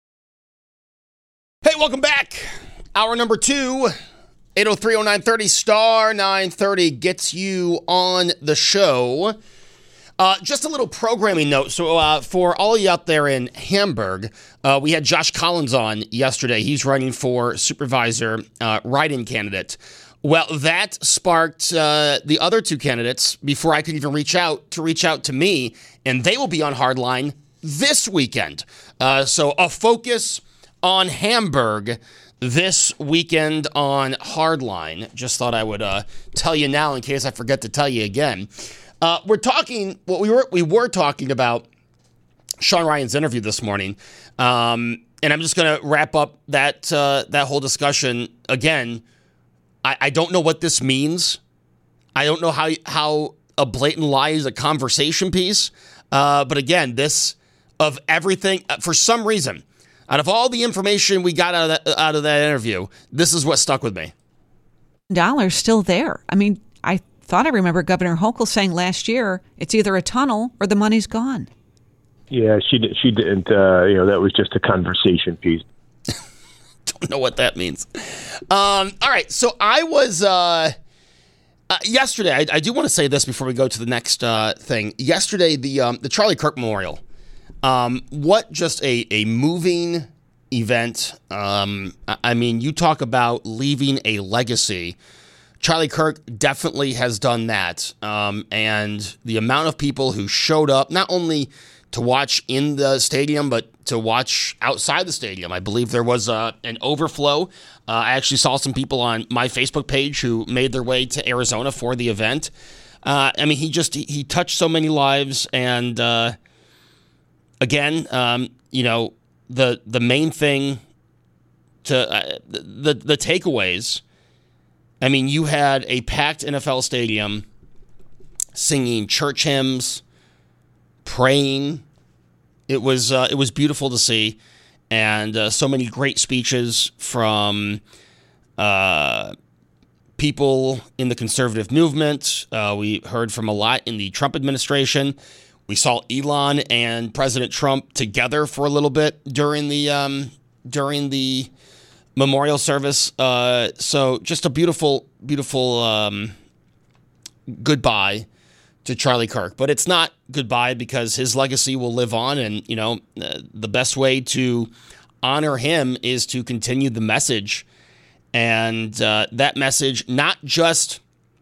Hey, welcome back. Hour number two, eight oh three oh nine thirty, star nine thirty gets you on the show. Uh, just a little programming note. So uh, for all of you out there in Hamburg, uh, we had Josh Collins on yesterday. He's running for supervisor uh, write-in candidate. Well, that sparked uh, the other two candidates before I could even reach out to reach out to me, and they will be on Hardline this weekend. Uh, so a focus on Hamburg this weekend on Hardline. Just thought I would uh, tell you now in case I forget to tell you again. Uh, we're talking. Well, we were we were talking about Sean Ryan's interview this morning, um, and I'm just going to wrap up that uh, that whole discussion again. I, I don't know what this means. I don't know how how a blatant lie is a conversation piece. Uh, but again, this of everything, for some reason, out of all the information we got out of that, out of that interview, this is what stuck with me. Dollars still there. I mean, I thought I remember Governor Hochul saying last year it's either a tunnel or the money's gone. Yeah, she she didn't. Uh, you know, that was just a conversation piece. Don't know what that means. Um, all right, so I was uh, uh, yesterday. I, I do want to say this before we go to the next uh, thing. Yesterday, the um, the Charlie Kirk Memorial. Um, what just a a moving event. Um, I mean, you talk about leaving a legacy. Charlie Kirk definitely has done that. Um, and the amount of people who showed up, not only to watch in the stadium, but to watch outside the stadium. I believe there was uh, an overflow. Uh, I actually saw some people on my Facebook page who made their way to Arizona for the event. Uh, I mean, he just, he, he touched so many lives. And uh, again, um, you know, the the main thing to, uh, the, the takeaways, I mean, you had a packed N F L stadium singing church hymns, praying. It was uh, it was beautiful to see, and uh, so many great speeches from uh, people in the conservative movement. Uh, we heard from a lot in the Trump administration. We saw Elon and President Trump together for a little bit during the um, during the memorial service. Uh, so just a beautiful, beautiful um, goodbye to Charlie Kirk. But it's not goodbye because his legacy will live on. And, you know, uh, the best way to honor him is to continue the message. And uh, that message, not just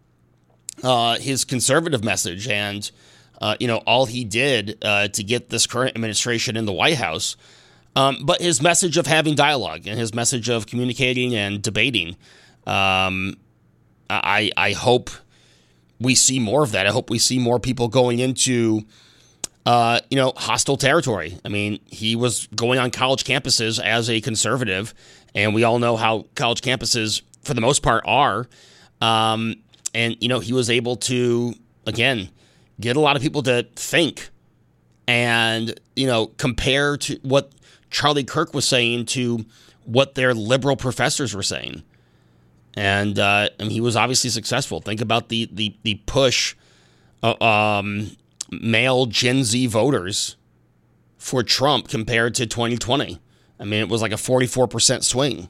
uh, his conservative message and, uh, you know, all he did uh, to get this current administration in the White House, um, but his message of having dialogue and his message of communicating and debating. Um, I, I hope we see more of that. I hope we see more people going into, uh, you know, hostile territory. I mean, he was going on college campuses as a conservative, and we all know how college campuses, for the most part, are. Um, and, you know, he was able to, again, get a lot of people to think and, you know, compare to what Charlie Kirk was saying to what their liberal professors were saying. And, uh, and he was obviously successful. Think about the the the push, uh, um, male Gen Z voters for Trump compared to twenty twenty. I mean, it was like a forty-four percent swing.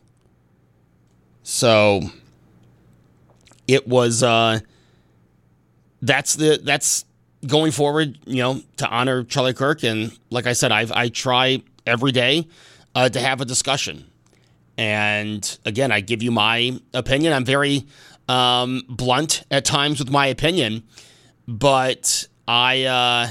So it was. Uh, that's the that's going forward. You know, to honor Charlie Kirk, and like I said, I I try every day uh, to have a discussion. And again, I give you my opinion. I'm very um, blunt at times with my opinion, but I uh,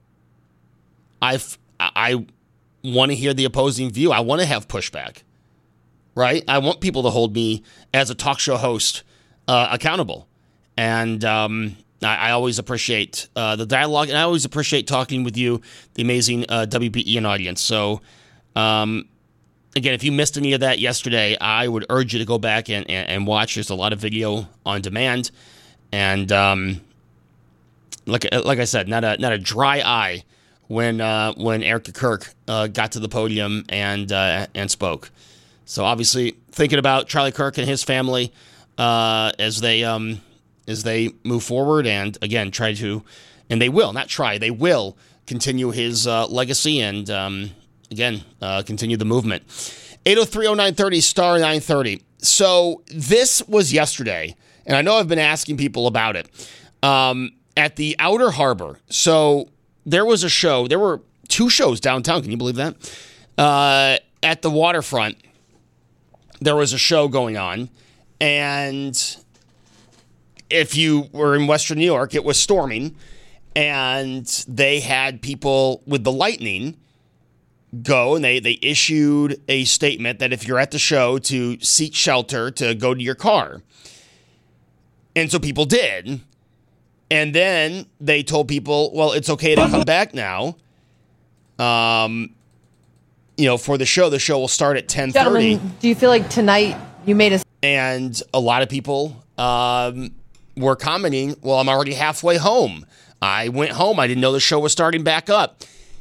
I've, I want to hear the opposing view. I want to have pushback, right? I want people to hold me as a talk show host uh, accountable. And um, I, I always appreciate uh, the dialogue, and I always appreciate talking with you, the amazing uh, W B E N audience. So, um, Again, if you missed any of that yesterday, I would urge you to go back and, and, and watch. There's a lot of video on demand. And um, like like I said, not a not a dry eye when uh, when Erica Kirk uh, got to the podium and uh, and spoke. So obviously thinking about Charlie Kirk and his family uh, as they um, as they move forward, and again try to, and they will not try, they will continue his uh, legacy and. Um, Again, uh, continue the movement. eight oh three oh nine thirty, star nine thirty. So this was yesterday, and I know I've been asking people about it, um, at the Outer Harbor. So there was a show. There were two shows downtown. Can you believe that? Uh, at the waterfront, there was a show going on. And if you were in Western New York, it was storming. And they had people with the lightning go, and they, they issued a statement that if you're at the show to seek shelter, to go to your car. And so people did. And then they told people, well, it's okay to come back now. Um, you know, for the show, the show will start at ten thirty. Gentlemen, do you feel like tonight you made a... And a lot of people um, were commenting, well, I'm already halfway home. I went home. I didn't know the show was starting back up.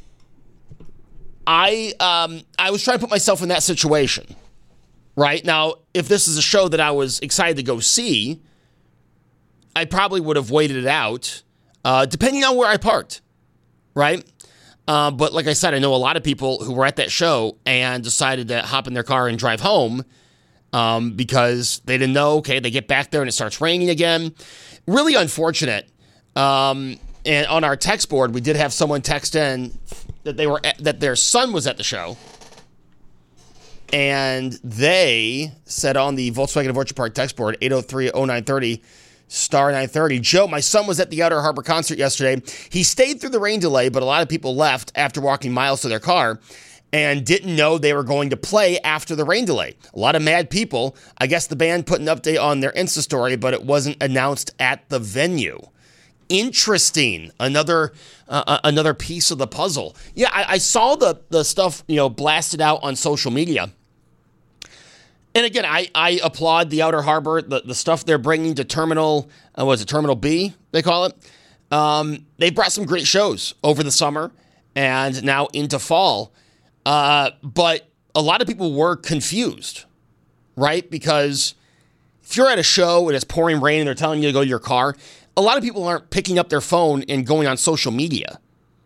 I um, I was trying to put myself in that situation, right? Now, if this is a show that I was excited to go see, I probably would have waited it out, uh, depending on where I parked, right? Uh, but like I said, I know a lot of people who were at that show and decided to hop in their car and drive home um, because they didn't know, okay, they get back there and it starts raining again. Really unfortunate. Um, and on our text board, we did have someone text in that they were at, that their son was at the show, and they said on the Volkswagen of Orchard Park text board, eight oh three oh nine thirty, star nine thirty, Joe, my son was at the Outer Harbor concert yesterday. He stayed through the rain delay, but a lot of people left after walking miles to their car and didn't know they were going to play after the rain delay. A lot of mad people. I guess the band put an update on their Insta story, but it wasn't announced at the venue. Interesting. Another uh, another piece of the puzzle. Yeah, I, I saw the the stuff, you know, blasted out on social media. And again, I, I applaud the Outer Harbor, the, the stuff they're bringing to Terminal, uh, what is it, Terminal B, they call it. Um, they brought some great shows over the summer and now into fall. Uh, but a lot of people were confused, right? Because if you're at a show and it's pouring rain and they're telling you to go to your car, a lot of people aren't picking up their phone and going on social media.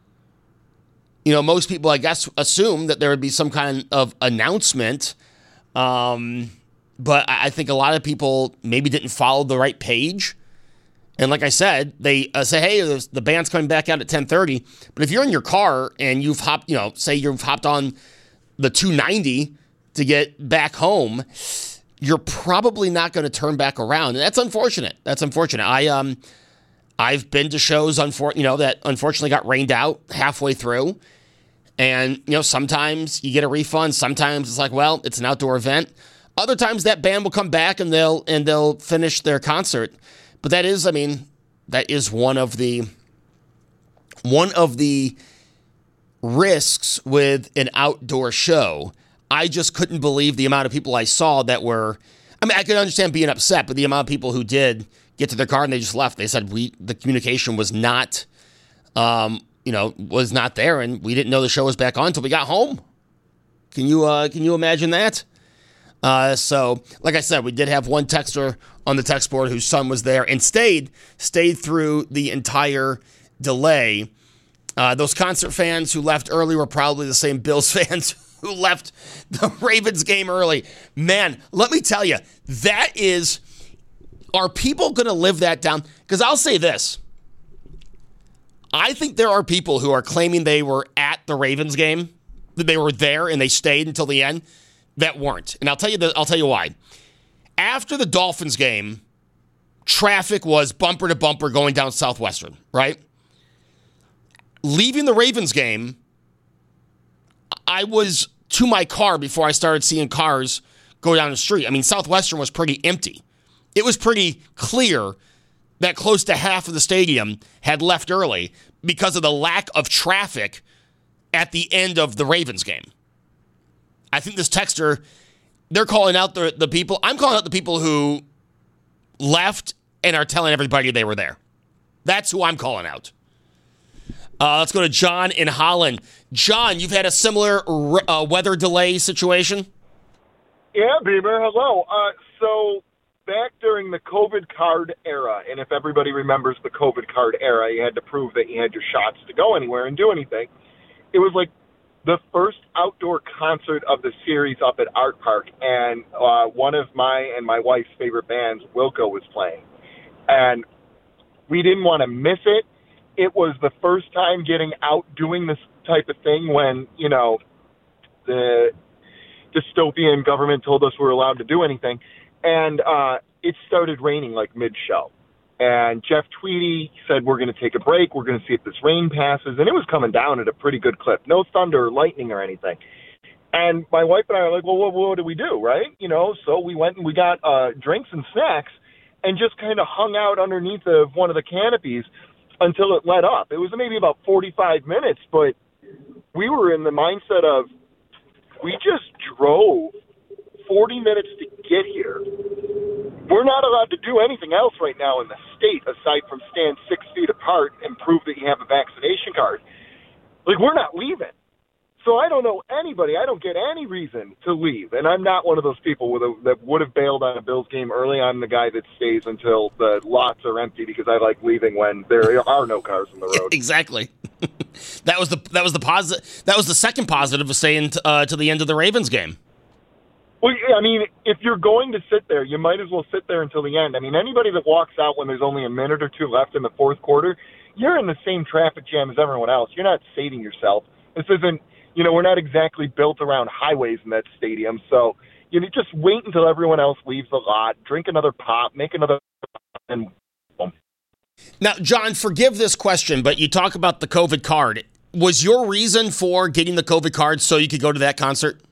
You know, most people, I guess, assume that there would be some kind of announcement. Um, but I think a lot of people maybe didn't follow the right page. And like I said, they uh, say, hey, the band's coming back out at ten thirty. But if you're in your car and you've hopped, you know, say you've hopped on the two ninety to get back home, you're probably not going to turn back around. And that's unfortunate. That's unfortunate. I, um, I've been to shows, unfor- you know, that unfortunately got rained out halfway through. And, you know, sometimes you get a refund. Sometimes it's like, well, it's an outdoor event. Other times that band will come back and they'll and they'll finish their concert. But that is, I mean, that is one of the one of the risks with an outdoor show. I just couldn't believe the amount of people I saw that were, I mean, I could understand being upset, but the amount of people who did get to their car and they just left. They said we the communication was not, um, you know, was not there, and we didn't know the show was back on until we got home. Can you uh, can you imagine that? Uh, so, like I said, we did have one texter on the text board whose son was there and stayed stayed through the entire delay. Uh, those concert fans who left early were probably the same Bills fans who left the Ravens game early. Man, let me tell you, that is, are people going to live that down? Because I'll say this. I think there are people who are claiming they were at the Ravens game, that they were there and they stayed until the end, that weren't. And I'll tell you the, I'll tell you why. After the Dolphins game, traffic was bumper to bumper going down Southwestern, right? Leaving the Ravens game, I was to my car before I started seeing cars go down the street. I mean, Southwestern was pretty empty. It was pretty clear that close to half of the stadium had left early because of the lack of traffic at the end of the Ravens game. I think this texter, they're calling out the, the people. I'm calling out the people who left and are telling everybody they were there. That's who I'm calling out. Uh, let's go to John in Holland. John, you've had a similar uh, weather delay situation? Yeah, Beamer. Hello. Uh, so back during the COVID card era, and if everybody remembers the COVID card era, you had to prove that you had your shots to go anywhere and do anything. It was like the first outdoor concert of the series up at Art Park, and uh, one of my and my wife's favorite bands, Wilco, was playing. And we didn't want to miss it. It was the first time getting out doing this type of thing when, you know, the dystopian government told us we were allowed to do anything. And uh, it started raining like mid-show. And Jeff Tweedy said, we're going to take a break. We're going to see if this rain passes. And it was coming down at a pretty good clip. No thunder or lightning or anything. And my wife and I are like, well, what, what do we do, right? You know, so we went and we got uh, drinks and snacks and just kind of hung out underneath of one of the canopies until it let up. It was maybe about forty-five minutes, but we were in the mindset of we just drove forty minutes to get here. We're not allowed to do anything else right now in the state aside from stand six feet apart and prove that you have a vaccination card. Like, we're not leaving. So I don't know anybody. I don't get any reason to leave. And I'm not one of those people with a, that would have bailed on a Bills game early. I'm the guy that stays until the lots are empty because I like leaving when there are no cars on the road. Exactly. that was the that was the positive. That was the second positive of staying t- uh, to the end of the Ravens game. Well, I mean, if you're going to sit there, you might as well sit there until the end. I mean, anybody that walks out when there's only a minute or two left in the fourth quarter, you're in the same traffic jam as everyone else. You're not saving yourself. This isn't. You know, we're not exactly built around highways in that stadium, so you know, just wait until everyone else leaves the lot, drink another pop, make another and boom. Now, John, forgive this question, but you talk about the COVID card. Was your reason for getting the COVID card so you could go to that concert?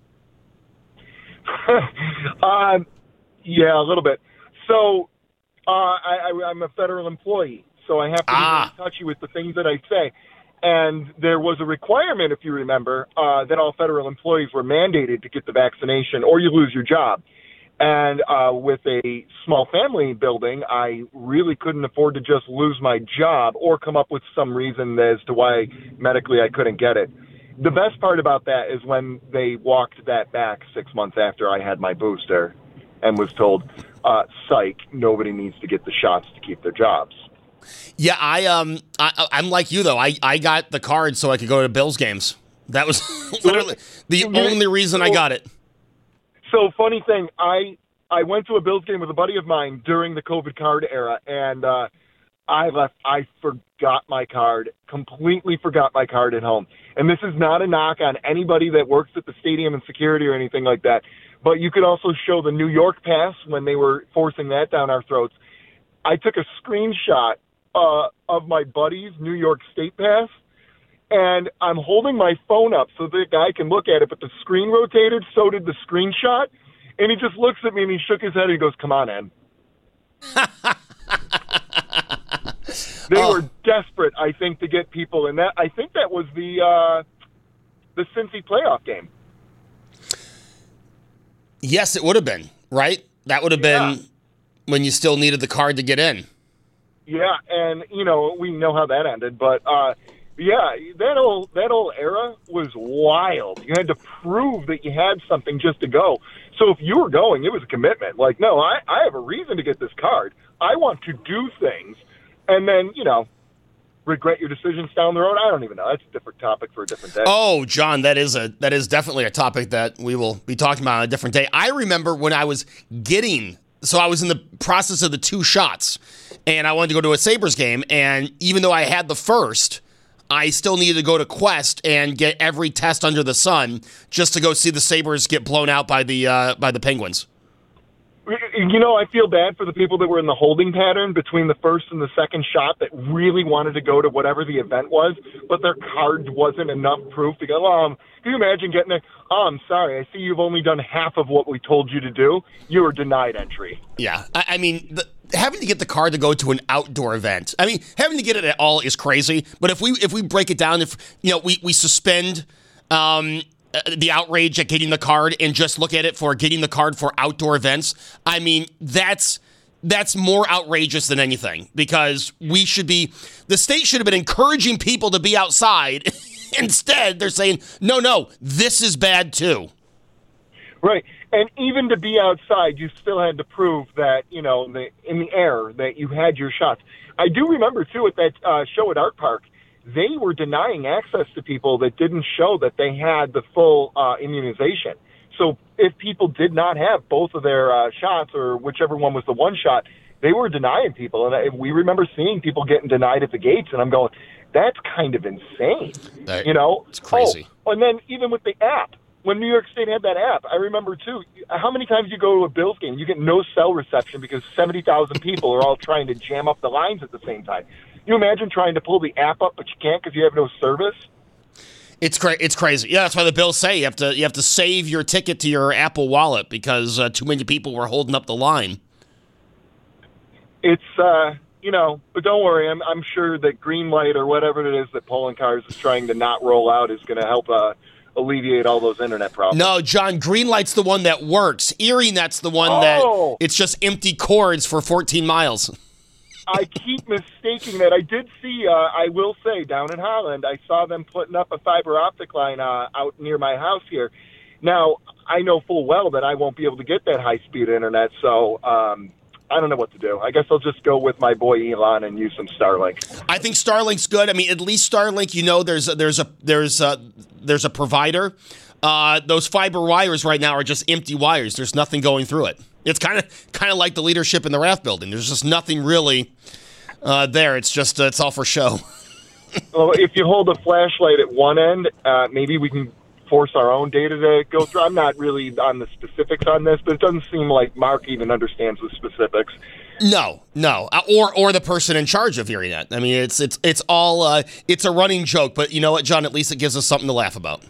um, yeah, a little bit. So uh, I, I, I'm a federal employee, so I have to ah. be very touchy with the things that I say. And there was a requirement, if you remember, uh, that all federal employees were mandated to get the vaccination or you lose your job. And uh, with a small family building, I really couldn't afford to just lose my job or come up with some reason as to why medically I couldn't get it. The best part about that is when they walked that back six months after I had my booster and was told, uh, psych, nobody needs to get the shots to keep their jobs. Yeah, I um, I, I'm like you though. I, I got the card so I could go to Bills games. That was literally the only reason I got it. So funny thing, I I went to a Bills game with a buddy of mine during the COVID card era, and uh, I left. I forgot my card, completely forgot my card at home. And this is not a knock on anybody that works at the stadium and security or anything like that. But you could also show the New York pass when they were forcing that down our throats. I took a screenshot uh, of my buddy's New York State pass, and I'm holding my phone up so the guy can look at it, but the screen rotated, so did the screenshot, and he just looks at me and he shook his head and he goes, come on, Ed. They oh. were desperate, I think, to get people, and that I think that was the uh, the Cincy playoff game. Yes, it would have been, right? That would have yeah. been when you still needed the card to get in. Yeah, and, you know, we know how that ended, but, uh, yeah, that whole, that whole era was wild. You had to prove that you had something just to go. So if you were going, it was a commitment. Like, no, I, I have a reason to get this card. I want to do things. And then, you know, regret your decisions down the road. I don't even know. That's a different topic for a different day. Oh, John, that is a that is definitely a topic that we will be talking about on a different day. I remember when I was getting, so I was in the process of the two shots, and I wanted to go to a Sabres game, and even though I had the first, I still needed to go to Quest and get every test under the sun just to go see the Sabres get blown out by the uh, by the Penguins. You know, I feel bad for the people that were in the holding pattern between the first and the second shot that really wanted to go to whatever the event was, but their card wasn't enough proof to go, um, can you imagine getting there? Oh, I'm sorry, I see you've only done half of what we told you to do. You were denied entry. Yeah, I, I mean, the, having to get the card to go to an outdoor event, I mean, having to get it at all is crazy, but if we if we break it down, if, you know, we, we suspend um, the outrage at getting the card and just look at it for getting the card for outdoor events, I mean, that's that's more outrageous than anything, because we should be, the state should have been encouraging people to be outside. Instead, they're saying, no, no, this is bad too. Right. And even to be outside, you still had to prove that, you know, the, in the air, that you had your shots. I do remember, too, at that uh, show at Art Park, they were denying access to people that didn't show that they had the full uh, immunization. So if people did not have both of their uh, shots, or whichever one was the one shot, they were denying people. And I, we remember seeing people getting denied at the gates, and I'm going, that's kind of insane. That, you know? It's crazy. Oh, and then even with the app, when New York State had that app, I remember, too, how many times you go to a Bills game, you get no cell reception because seventy thousand people are all trying to jam up the lines at the same time. You imagine trying to pull the app up, but you can't because you have no service? It's cra- It's crazy. Yeah, that's why the Bills say you have to you have to save your ticket to your Apple Wallet because uh, too many people were holding up the line. It's, uh, you know, but don't worry. I'm, I'm sure that Greenlight or whatever it is that Polling Cars is trying to not roll out is going to help uh, alleviate all those internet problems. No, John, Greenlight's the one that works. ErieNet's the one Oh. that it's just empty cords for fourteen miles. I keep mistaking that. I did see, uh, I will say, down in Holland, I saw them putting up a fiber optic line uh, out near my house here. Now, I know full well that I won't be able to get that high-speed internet, so um, I don't know what to do. I guess I'll just go with my boy Elon and use some Starlink. I think Starlink's good. I mean, at least Starlink, you know, there's a, there's a there's a there's a provider. Uh, those fiber wires right now are just empty wires. There's nothing going through it. It's kind of kind of like the leadership in the Raft Building. There's just nothing really uh, there. It's just uh, it's all for show. Well, if you hold a flashlight at one end, uh, maybe we can force our own data to go through. I'm not really on the specifics on this, but it doesn't seem like Mark even understands the specifics. No, no, uh, or or the person in charge of ErieNet. I mean, it's it's it's all uh, it's a running joke. But you know what, John? At least it gives us something to laugh about.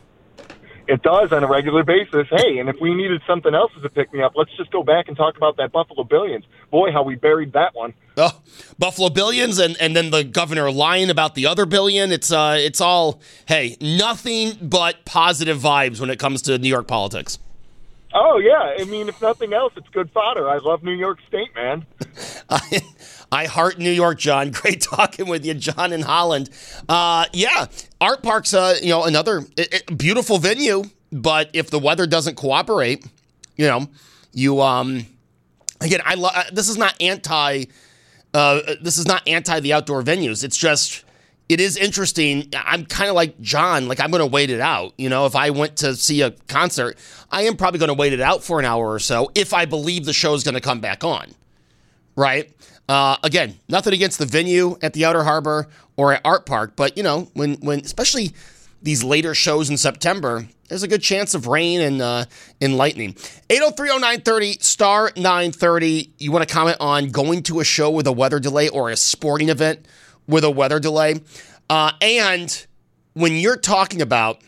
It does on a regular basis. Hey, and if we needed something else as a pick-me-up, let's just go back and talk about that Buffalo Billions. Boy, how we buried that one. Oh, Buffalo Billions, and, and then the governor lying about the other billion. It's uh, it's all, hey, nothing but positive vibes when it comes to New York politics. Oh, yeah. I mean, if nothing else, it's good fodder. I love New York State, man. I, I heart New York, John. Great talking with you, John in Holland. Uh, yeah, Art Park's, uh, you know, another it, it, beautiful venue, but if the weather doesn't cooperate, you know, you, um, again, I love, this is not anti, uh, this is not anti the outdoor venues. It's just, it is interesting. I'm kind of like John, like I'm going to wait it out. You know, if I went to see a concert, I am probably going to wait it out for an hour or so if I believe the show is going to come back on, right? Uh, again, nothing against the venue at the Outer Harbor or at Art Park, but, you know, when, when especially these later shows in September, there's a good chance of rain and uh, and lightning. eight oh three oh nine thirty, star nine thirty. You want to comment on going to a show with a weather delay or a sporting event with a weather delay? Uh, and when you're talking about,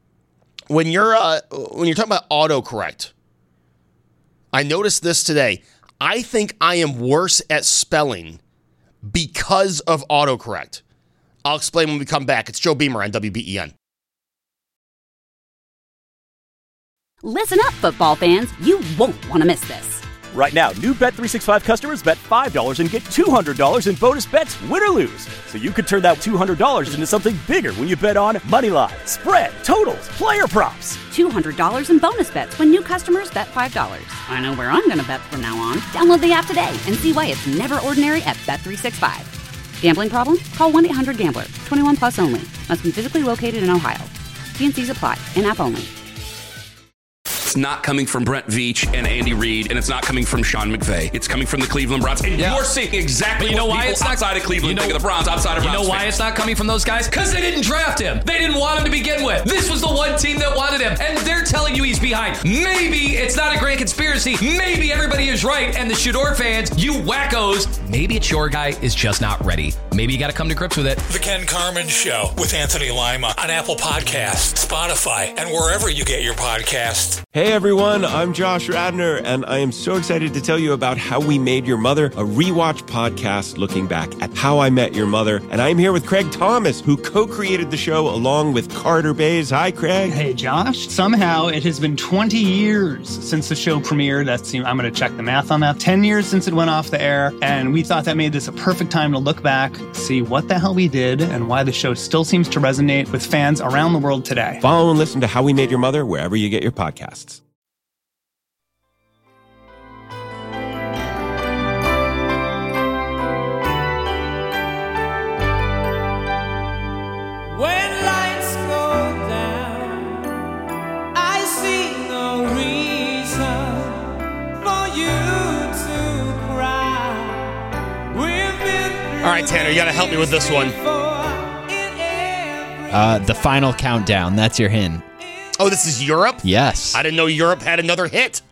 when you're uh, when you're talking about autocorrect, I noticed this today. I think I am worse at spelling because of autocorrect. I'll explain when we come back. It's Joe Beamer on W B E N. Listen up, football fans. You won't want to miss this. Right now, new Bet three sixty-five customers bet five dollars and get two hundred dollars in bonus bets, win or lose. So you could turn that two hundred dollars into something bigger when you bet on Moneyline, spread, totals, player props. two hundred dollars in bonus bets when new customers bet five dollars. I know where I'm going to bet from now on. Download the app today and see why it's never ordinary at Bet three sixty-five. Gambling problem? Call one eight hundred gambler. twenty-one plus only. Must be physically located in Ohio. T and C's apply. In-app only. It's not coming from Brent Veach and Andy Reid, and it's not coming from Sean McVay. It's coming from the Cleveland Browns. And yeah. you're seeing exactly but you know what why people it's not, outside of Cleveland you know, think of the Browns, outside of You Browns know why fans. it's not coming from those guys? Because they didn't draft him. They didn't want him to begin with. This was the one team that wanted him, and they're telling you he's behind. Maybe it's not a grand conspiracy. Maybe everybody is right, and the Shador fans, you wackos, maybe it's your guy is just not ready. Maybe you got to come to grips with it. The Ken Carman Show with Anthony Lima on Apple Podcasts, Spotify, and wherever you get your podcasts. Hey everyone, I'm Josh Radner, and I am so excited to tell you about How We Made Your Mother, a rewatch podcast looking back at How I Met Your Mother. And I'm here with Craig Thomas, who co-created the show along with Carter Bays. Hi, Craig. Hey, Josh. Somehow it has been twenty years since the show premiered. That's, I'm going to check the math on that. ten years since it went off the air, and we thought that made this a perfect time to look back, see what the hell we did, and why the show still seems to resonate with fans around the world today. Follow and listen to How We Made Your Mother wherever you get your podcasts. When lights go down, I see no reason for you to cry. We've been All right, Tanner, you got to help me with this one. Uh, the Final Countdown. That's your hint. Oh, this is Europe? Yes. I didn't know Europe had another hit.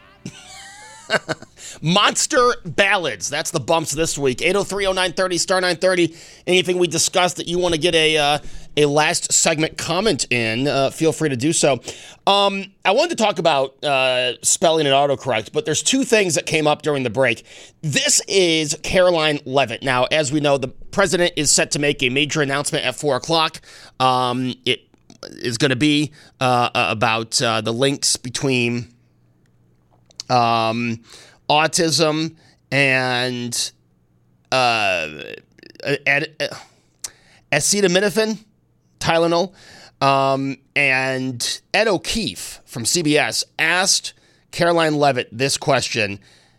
Monster Ballads. That's the bumps this week. eight oh three oh nine thirty, star nine thirty. Anything we discussed that you want to get a uh, a last segment comment in, uh, feel free to do so. Um, I wanted to talk about uh, spelling and autocorrect, but there's two things that came up during the break. This is Caroline Leavitt. Now, as we know, the president is set to make a major announcement at four o'clock. Um, it is going to be uh, about uh, the links between um, autism and uh, ad- ad- acetaminophen, Tylenol, um, and Ed O'Keefe from C B S asked Caroline Leavitt this question,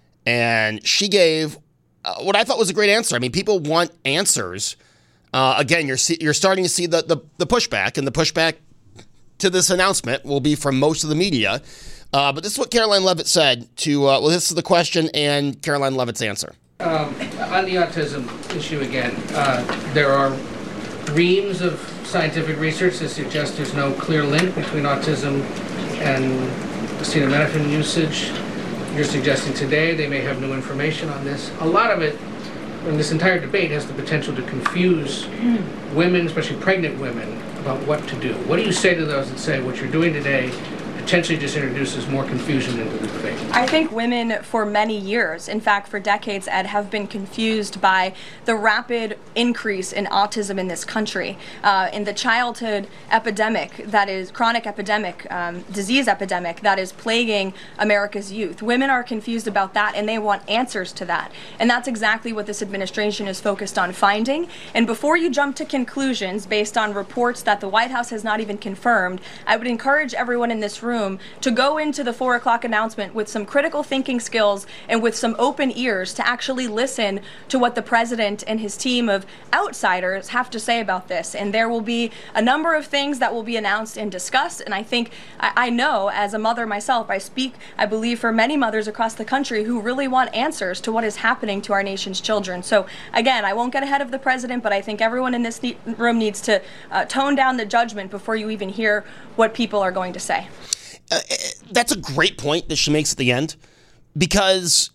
and she gave uh, what I thought was a great answer. I mean, people want answers. Uh, again, you're see, you're starting to see the, the the pushback, and the pushback to this announcement will be from most of the media. Uh, but this is what Caroline Leavitt said to, uh, well, this is the question and Caroline Leavitt's answer. Um, on the autism issue again, uh, there are reams of scientific research that suggests there's no clear link between autism and acetaminophen usage. You're suggesting today they may have new information on this. A lot of it, and this entire debate, has the potential to confuse women, especially pregnant women, about what to do. What do you say to those that say what you're doing today potentially just introduces more confusion into the debate? I think women for many years, in fact for decades, Ed, have been confused by the rapid increase in autism in this country. Uh, in the childhood epidemic, that is chronic epidemic, um, disease epidemic that is plaguing America's youth. Women are confused about that and they want answers to that. And that's exactly what this administration is focused on finding. And before you jump to conclusions based on reports that the White House has not even confirmed, I would encourage everyone in this room to go into the four o'clock announcement with some critical thinking skills and with some open ears to actually listen to what the president and his team of outsiders have to say about this. And there will be a number of things that will be announced and discussed. And I think, I, I know as a mother myself, I speak, I believe, for many mothers across the country who really want answers to what is happening to our nation's children. So again, I won't get ahead of the president, but I think everyone in this ne- room needs to uh, tone down the judgment before you even hear what people are going to say. Uh, that's a great point that she makes at the end, because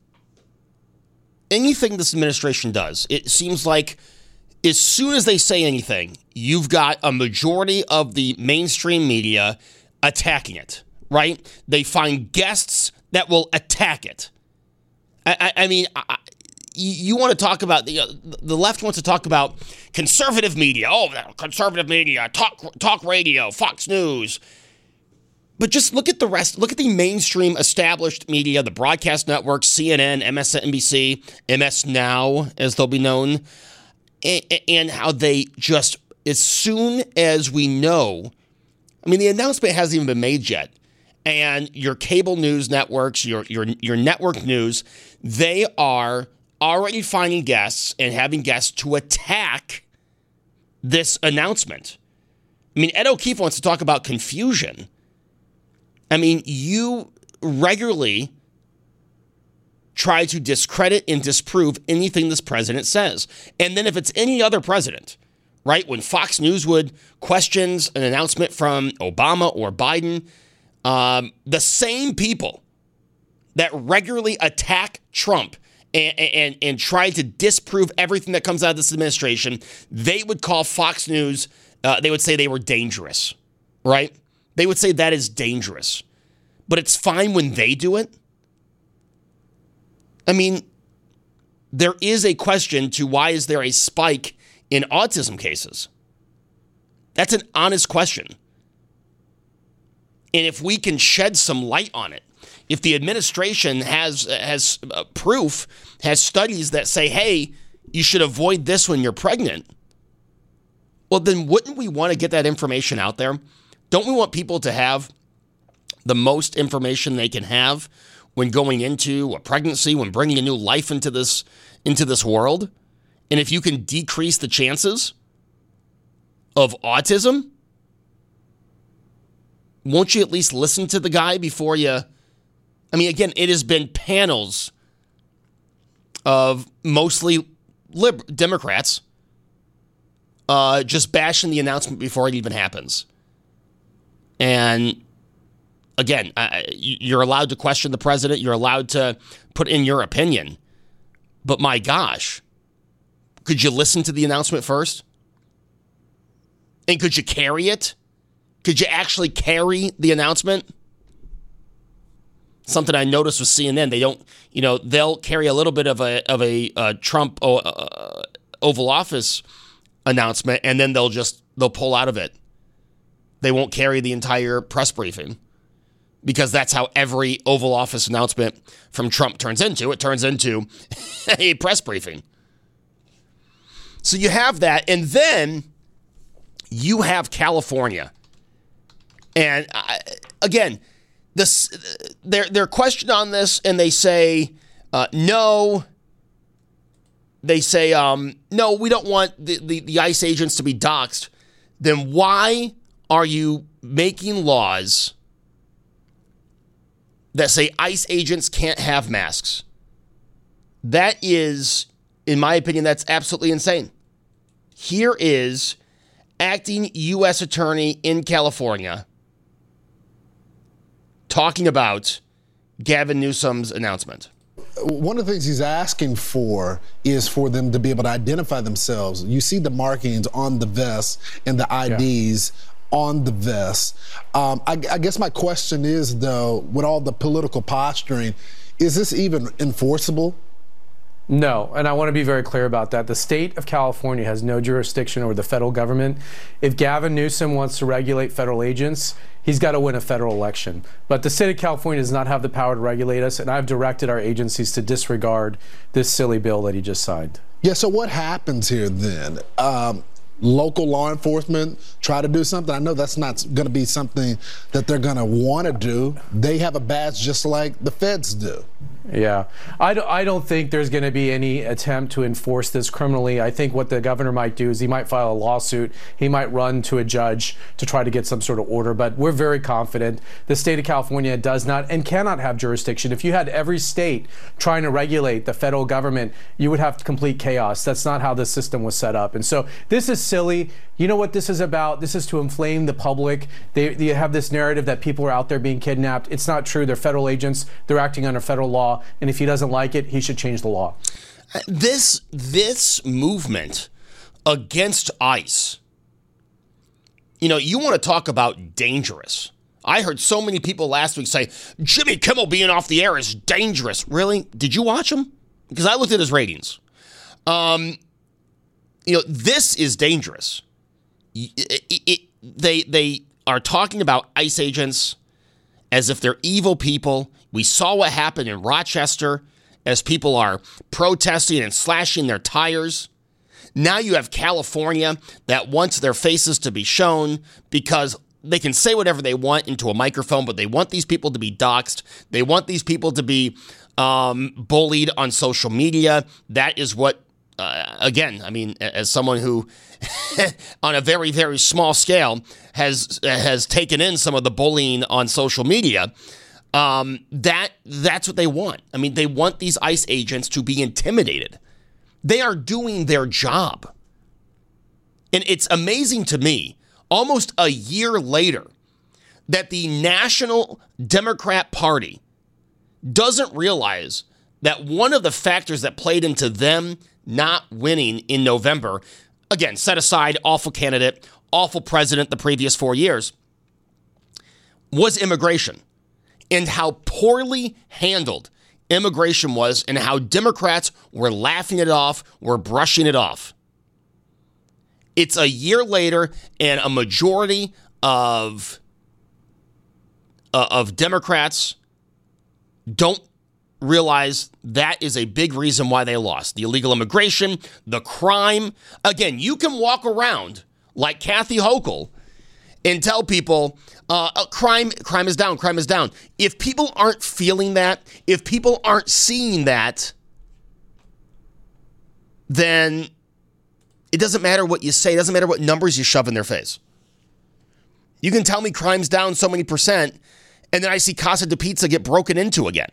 anything this administration does, it seems like as soon as they say anything, you've got a majority of the mainstream media attacking it, right? They find guests that will attack it. I, I, I mean, I, you, you want to talk about, the, uh, the left wants to talk about conservative media. Oh, conservative media, talk, talk radio, Fox News. But just look at the rest. Look at the mainstream established media, the broadcast networks, C N N, M S N B C, M S Now, as they'll be known, and, and how they just, as soon as we know, I mean, the announcement hasn't even been made yet, and your cable news networks, your your your network news, they are already finding guests and having guests to attack this announcement. I mean, Ed O'Keefe wants to talk about confusion. I mean, you regularly try to discredit and disprove anything this president says. And then if it's any other president, right, when Fox News would questions an announcement from Obama or Biden, um, the same people that regularly attack Trump and, and, and try to disprove everything that comes out of this administration, they would call Fox News, uh, they would say they were dangerous, right? They would say that is dangerous, but it's fine when they do it. I mean, there is a question to why is there a spike in autism cases? That's an honest question. And if we can shed some light on it, if the administration has has uh, proof, has studies that say, hey, you should avoid this when you're pregnant, well, then wouldn't we want to get that information out there? Don't we want people to have the most information they can have when going into a pregnancy, when bringing a new life into this into this world? And if you can decrease the chances of autism, won't you at least listen to the guy before you? I mean, again, it has been panels of mostly lib- Democrats uh, just bashing the announcement before it even happens. And again, uh, you're allowed to question the president. You're allowed to put in your opinion. But my gosh, could you listen to the announcement first? And could you carry it? Could you actually carry the announcement? Something I noticed with C N N, they don't, you know, they'll carry a little bit of a of a uh, Trump uh, Oval Office announcement, and then they'll just they'll pull out of it. They won't carry the entire press briefing because that's how every Oval Office announcement from Trump turns into. It turns into a press briefing. So you have that, and then you have California. And uh, again, this they're, they're questioned on this, and they say, uh, no. They say, um, no, we don't want the, the, the ICE agents to be doxxed. Then why are you making laws that say ICE agents can't have masks? That is, in my opinion, that's absolutely insane. Here is acting U S attorney in California talking about Gavin Newsom's announcement. One of the things he's asking for is for them to be able to identify themselves. You see the markings on the vests and the I Ds yeah. on the vests. Um, I, I guess my question is, though, with all the political posturing, is this even enforceable? No, and I want to be very clear about that. The state of California has no jurisdiction over the federal government. If Gavin Newsom wants to regulate federal agents, he's got to win a federal election. But the state of California does not have the power to regulate us, and I've directed our agencies to disregard this silly bill that he just signed. Yeah, so what happens here then? Um, local law enforcement try to do something? I know that's not going to be something that they're going to want to do. They have a badge just like the feds do. Yeah, I don't, I don't think there's going to be any attempt to enforce this criminally. I think what the governor might do is he might file a lawsuit. He might run to a judge to try to get some sort of order. But we're very confident the state of California does not and cannot have jurisdiction. If you had every state trying to regulate the federal government, you would have complete chaos. That's not how the system was set up. And so this is silly. You know what this is about? This is to inflame the public. They, they have this narrative that people are out there being kidnapped. It's not true. They're federal agents. They're acting under federal law. And if he doesn't like it, he should change the law. This this movement against ICE, you know, you want to talk about dangerous. I heard so many people last week say, Jimmy Kimmel being off the air is dangerous. Really? Did you watch him? Because I looked at his ratings. Um, you know, this is dangerous. It, it, it, they they are talking about ICE agents as if they're evil people. We saw what happened in Rochester as people are protesting and slashing their tires. Now you have California that wants their faces to be shown because they can say whatever they want into a microphone, but they want these people to be doxxed. They want these people to be um, bullied on social media. That is what, uh, again, I mean, as someone who on a very, very small scale has has taken in some of the bullying on social media, Um, that that's what they want. I mean, they want these ICE agents to be intimidated. They are doing their job. And it's amazing to me, almost a year later, that the National Democrat Party doesn't realize that one of the factors that played into them not winning in November, again, set aside awful candidate, awful president the previous four years, was immigration. And how poorly handled immigration was and how Democrats were laughing it off, were brushing it off. It's a year later, and a majority of, uh, of Democrats don't realize that is a big reason why they lost. The illegal immigration, the crime. Again, you can walk around like Kathy Hochul and tell people uh, crime crime is down, crime is down. If people aren't feeling that, if people aren't seeing that, then it doesn't matter what you say. It doesn't matter what numbers you shove in their face. You can tell me crime's down so many percent, and then I see Casa de Pizza get broken into again.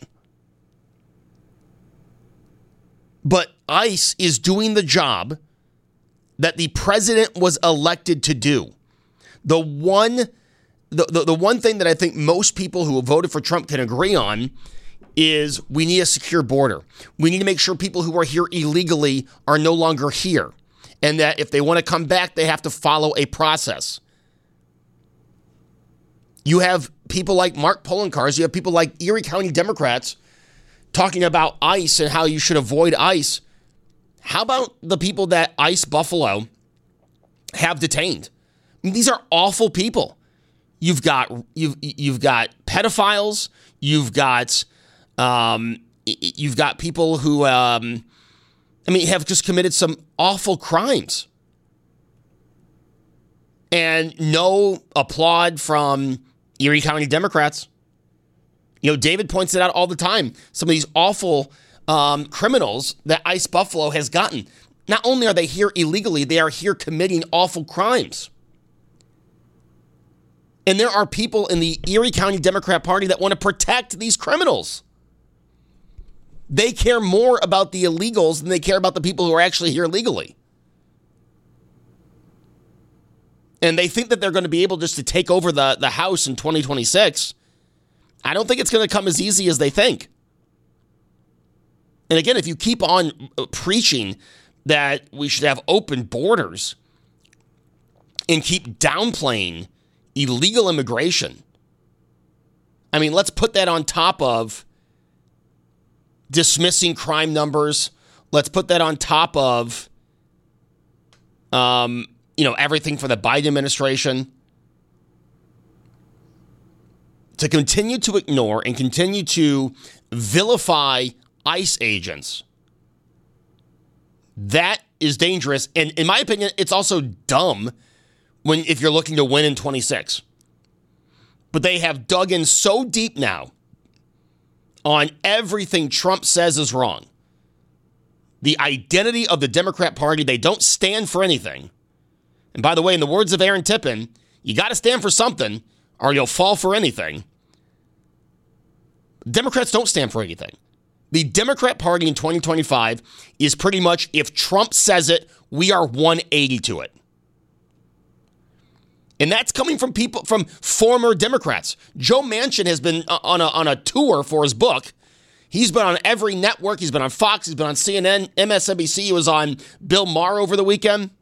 But ICE is doing the job that the president was elected to do. The one, the, the, the one thing that I think most people who have voted for Trump can agree on is we need a secure border. We need to make sure people who are here illegally are no longer here. And that if they want to come back, they have to follow a process. You have people like Mark Poloncarz, you have people like Erie County Democrats talking about ICE and how you should avoid ICE. How about the people that ICE Buffalo have detained? I mean, these are awful people. You've got you've you've got pedophiles. You've got um, you've got people who um, I mean have just committed some awful crimes, and no applaud from Erie County Democrats. You know, David points it out all the time. Some of these awful um, criminals that ICE Buffalo has gotten. Not only are they here illegally, they are here committing awful crimes. And there are people in the Erie County Democrat Party that want to protect these criminals. They care more about the illegals than they care about the people who are actually here legally. And they think that they're going to be able just to take over the, the House in twenty twenty-six. I don't think it's going to come as easy as they think. And again, if you keep on preaching that we should have open borders and keep downplaying illegal immigration, I mean, let's put that on top of dismissing crime numbers. Let's put that on top of, um, you know, everything for the Biden administration. To continue to ignore and continue to vilify ICE agents, that is dangerous. And in my opinion, it's also dumb when if you're looking to win in twenty-six. But they have dug in so deep now on everything Trump says is wrong. The identity of the Democrat Party, they don't stand for anything. And by the way, in the words of Aaron Tippin, you got to stand for something or you'll fall for anything. Democrats don't stand for anything. The Democrat Party in twenty twenty-five is pretty much, if Trump says it, we are one eighty to it. And that's coming from people, from former Democrats. Joe Manchin has been on a, on a tour for his book. He's been on every network. He's been on Fox. He's been on C N N, M S N B C. He was on Bill Maher over the weekend.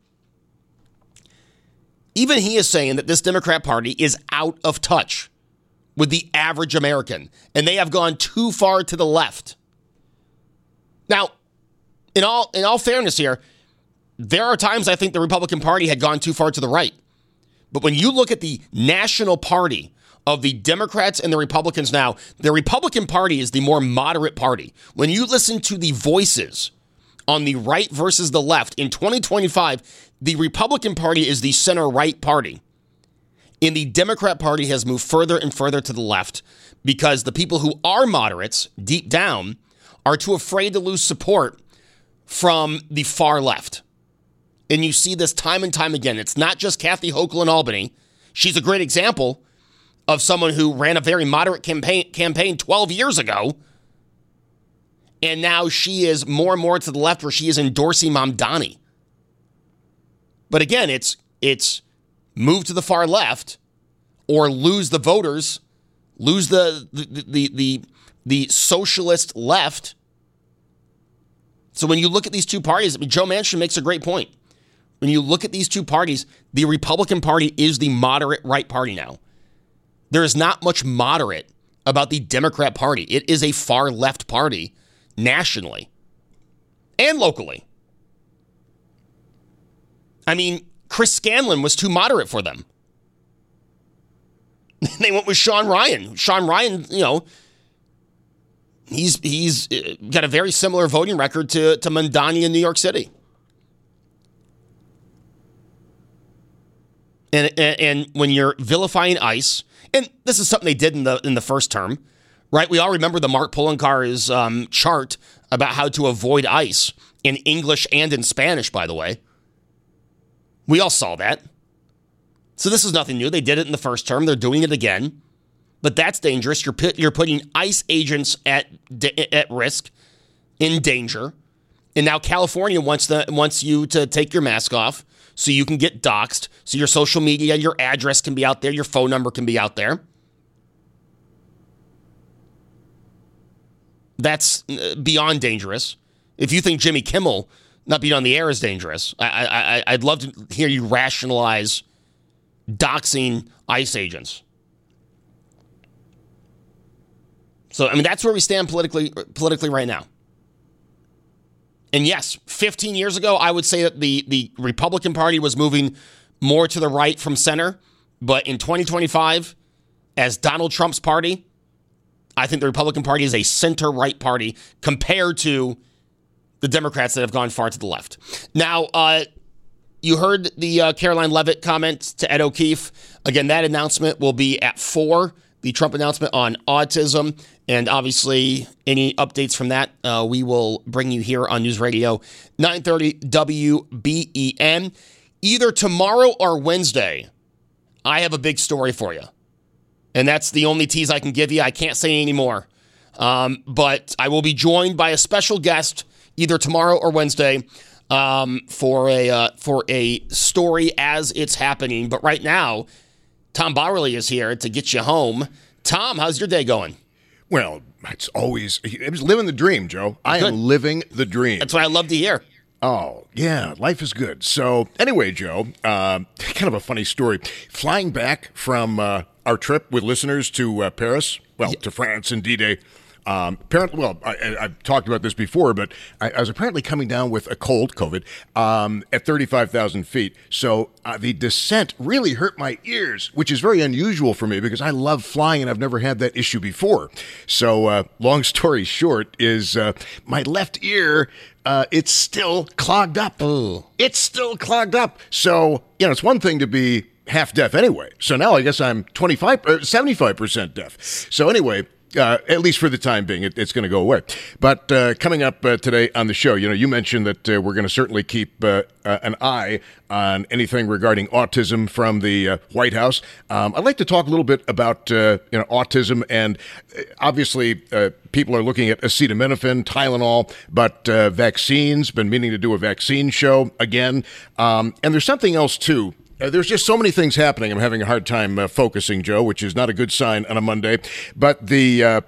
Even he is saying that this Democrat Party is out of touch with the average American, and they have gone too far to the left. Now, in all in all fairness here, there are times I think the Republican Party had gone too far to the right. But when you look at the national party of the Democrats and the Republicans now, the Republican Party is the more moderate party. When you listen to the voices on the right versus the left, in twenty twenty-five, the Republican Party is the center-right party. And the Democrat Party has moved further and further to the left because the people who are moderates, deep down, are too afraid to lose support from the far left. And you see this time and time again. It's not just Kathy Hochul in Albany. She's a great example of someone who ran a very moderate campaign, campaign twelve years ago. And now she is more and more to the left where she is endorsing Mamdani. But again, it's it's move to the far left or lose the voters, lose the the the the, the socialist left. So when you look at these two parties, I mean, Joe Manchin makes a great point. When you look at these two parties, the Republican Party is the moderate right party now. There is not much moderate about the Democrat Party. It is a far left party nationally and locally. I mean, Chris Scanlon was too moderate for them. They went with Sean Ryan. Sean Ryan, you know, he's he's got a very similar voting record to, to Mamdani in New York City. And, and and when you're vilifying ICE, and this is something they did in the in the first term, right? We all remember the Mark Poloncarz um, chart about how to avoid ICE in English and in Spanish, by the way. We all saw that. So this is nothing new. They did it in the first term. They're doing it again. But that's dangerous. You're you're putting ICE agents at at risk, in danger. And now California wants the wants you to take your mask off so you can get doxxed, so your social media, your address can be out there, your phone number can be out there. That's beyond dangerous. If you think Jimmy Kimmel not being on the air is dangerous, I, I, I'd love to hear you rationalize doxing ICE agents. So, I mean, that's where we stand politically politically right now. And yes, fifteen years ago, I would say that the, the Republican Party was moving more to the right from center. But in twenty twenty-five, as Donald Trump's party, I think the Republican Party is a center-right party compared to the Democrats that have gone far to the left. Now, uh, you heard the uh, Caroline Leavitt comment to Ed O'Keefe. Again, that announcement will be at four, the Trump announcement on autism. And obviously, any updates from that, uh, we will bring you here on News Radio nine thirty W B E N. Either tomorrow or Wednesday, I have a big story for you. And that's the only tease I can give you. I can't say any more. Um, but I will be joined by a special guest either tomorrow or Wednesday um, for a uh, for a story as it's happening. But right now, Tom Bauerle is here to get you home. Tom, how's your day going? Well, it's always, I was living the dream, Joe. I Good. am living the dream. That's what I love to hear. Oh, yeah, life is good. So anyway, Joe, uh, kind of a funny story. Flying back from uh, our trip with listeners to uh, Paris, well, yeah. to France and D-Day, Um, apparently, well, I, I've talked about this before, but I, I was apparently coming down with a cold, COVID, um, at thirty-five thousand feet. So uh, the descent really hurt my ears, which is very unusual for me because I love flying and I've never had that issue before. So uh, long story short is uh, my left ear, uh, it's still clogged up. Ooh. It's still clogged up. So, you know, it's one thing to be half deaf anyway. So now I guess I'm twenty-five, uh, seventy-five percent deaf. So anyway, Uh, at least for the time being, it, it's going to go away. But uh, coming up uh, today on the show, you know, you mentioned that uh, we're going to certainly keep uh, uh, an eye on anything regarding autism from the uh, White House. Um, I'd like to talk a little bit about uh, you know autism, and uh, obviously uh, people are looking at acetaminophen, Tylenol, but uh, vaccines. Been meaning to do a vaccine show again, um, and there's something else too. Uh, there's just so many things happening. I'm having a hard time uh, focusing, Joe, which is not a good sign on a Monday. But the uh,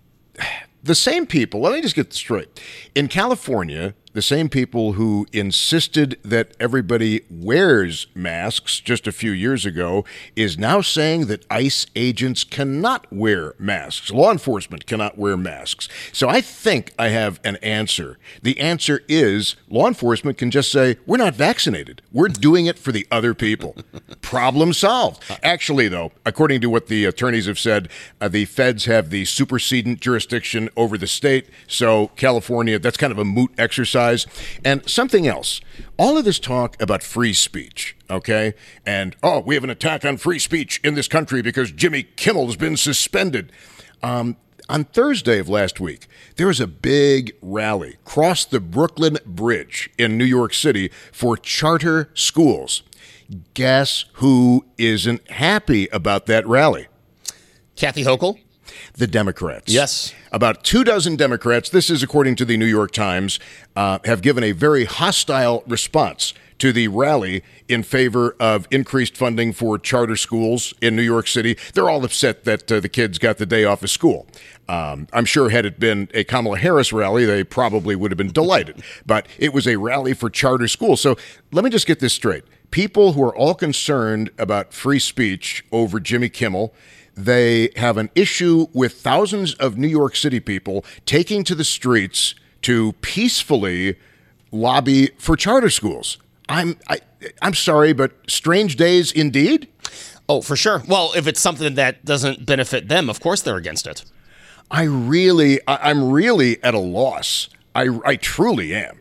the same people, let me just get this straight. In California, the same people who insisted that everybody wears masks just a few years ago is now saying that ICE agents cannot wear masks. Law enforcement cannot wear masks. So I think I have an answer. The answer is law enforcement can just say, we're not vaccinated. We're doing it for the other people. Problem solved. Actually, though, according to what the attorneys have said, uh, the feds have the supersedent jurisdiction over the state. So California, that's kind of a moot exercise. And something else, all of this talk about free speech, okay? And, oh, we have an attack on free speech in this country because Jimmy Kimmel has been suspended. Um, on Thursday of last week, there was a big rally across the Brooklyn Bridge in New York City for charter schools. Guess who isn't happy about that rally? Kathy Hochul? The Democrats. Yes. About two dozen Democrats, this is according to the New York Times, uh, have given a very hostile response to the rally in favor of increased funding for charter schools in New York City. They're all upset that uh, the kids got the day off of school. Um, I'm sure had it been a Kamala Harris rally, they probably would have been delighted. But it was a rally for charter schools. So let me just get this straight. People who are all concerned about free speech over Jimmy Kimmel, they have an issue with thousands of New York City people taking to the streets to peacefully lobby for charter schools. I'm I, I'm sorry, but strange days indeed. Oh, for sure. Well, if it's something that doesn't benefit them, of course they're against it. I really, I, I'm really at a loss. I, I truly am.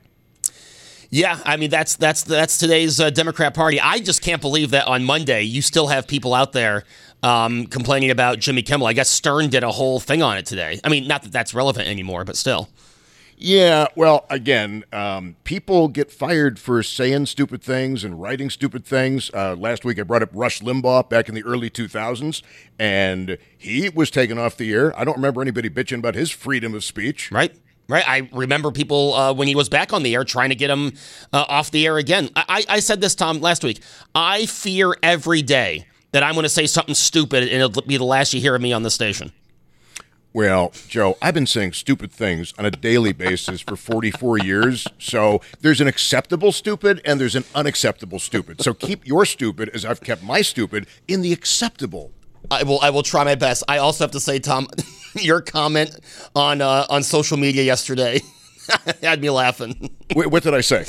Yeah, I mean, that's that's that's today's uh, Democrat Party. I just can't believe that on Monday you still have people out there um, complaining about Jimmy Kimmel. I guess Stern did a whole thing on it today. I mean, not that that's relevant anymore, but still. Yeah, well, again, um, people get fired for saying stupid things and writing stupid things. Uh, last week I brought up Rush Limbaugh back in the early two thousands, and he was taken off the air. I don't remember anybody bitching about his freedom of speech. Right. Right. I remember people uh, when he was back on the air trying to get him uh, off the air again. I, I said this, Tom, last week. I fear every day that I'm going to say something stupid and it'll be the last you hear of me on the station. Well, Joe, I've been saying stupid things on a daily basis for forty-four years. So there's an acceptable stupid and there's an unacceptable stupid. So keep your stupid, as I've kept my stupid, in the acceptable. I will I will try my best. I also have to say, Tom, your comment on uh, on social media yesterday had me laughing. Wait, what did I say?